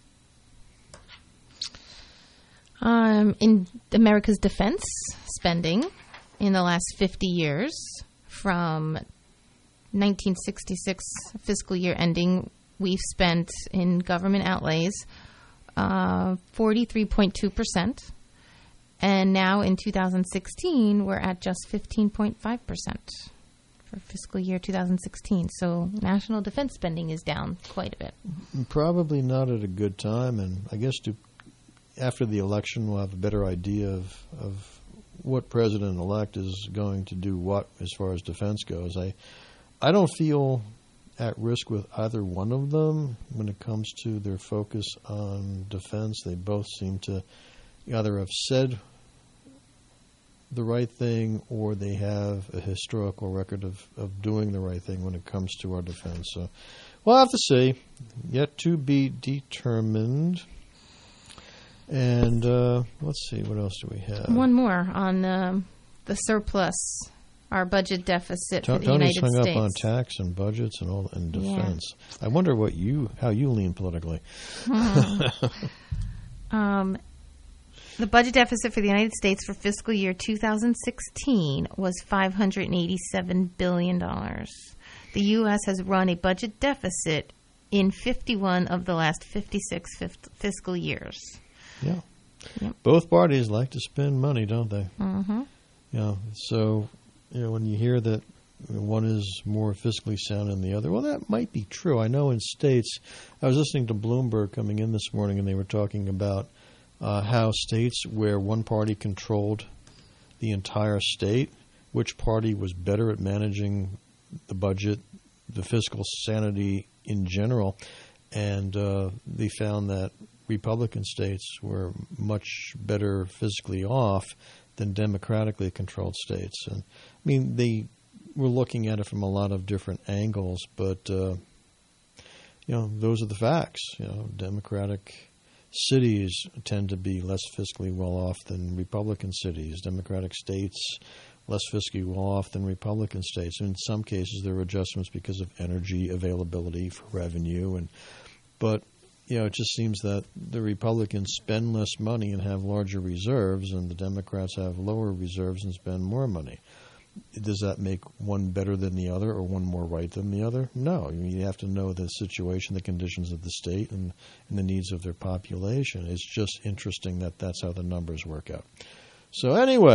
Um, in America's defense spending in the last fifty years, from nineteen sixty-six fiscal year ending, we've spent in government outlays uh, forty-three point two percent. And now in two thousand sixteen, we're at just fifteen point five percent for fiscal year two thousand sixteen. So national defense spending is down quite a bit. Probably not at a good time. And I guess to after the election, we'll have a better idea of, of what president-elect is going to do what as far as defense goes. I I don't feel at risk with either one of them when it comes to their focus on defense. They both seem to either have said the right thing or they have a historical record of, of doing the right thing when it comes to our defense. So we'll have to see. Yet to be determined. And uh, let's see, what else do we have? One more on um, the surplus, our budget deficit T- for the Tony's United hung States. up on tax and budgets and all and defense. Yeah. I wonder what you how you lean politically. Hmm. um, the budget deficit for the United States for fiscal year two thousand sixteen was five hundred eighty-seven billion dollars. The U S has run a budget deficit in fifty-one of the last fifty-six fiscal years. Yeah. Yep. Both parties like to spend money, don't they? Mm-hmm. Yeah. So, you know, when you hear that one is more fiscally sound than the other. Well, that might be true. I know in states, I was listening to Bloomberg coming in this morning, and they were talking about uh, how states where one party controlled the entire state, which party was better at managing the budget, the fiscal sanity in general, and uh, they found that Republican states were much better fiscally off than democratically controlled states. And I mean, they were looking at it from a lot of different angles, but uh, you know, those are the facts. You know, Democratic cities tend to be less fiscally well off than Republican cities. Democratic states less fiscally well off than Republican states. And in some cases, there were adjustments because of energy availability for revenue, and but you know, it just seems that the Republicans spend less money and have larger reserves, and the Democrats have lower reserves and spend more money. Does that make one better than the other or one more right than the other? No. I mean, you have to know the situation, the conditions of the state, and, and the needs of their population. It's just interesting that that's how the numbers work out. So anyway,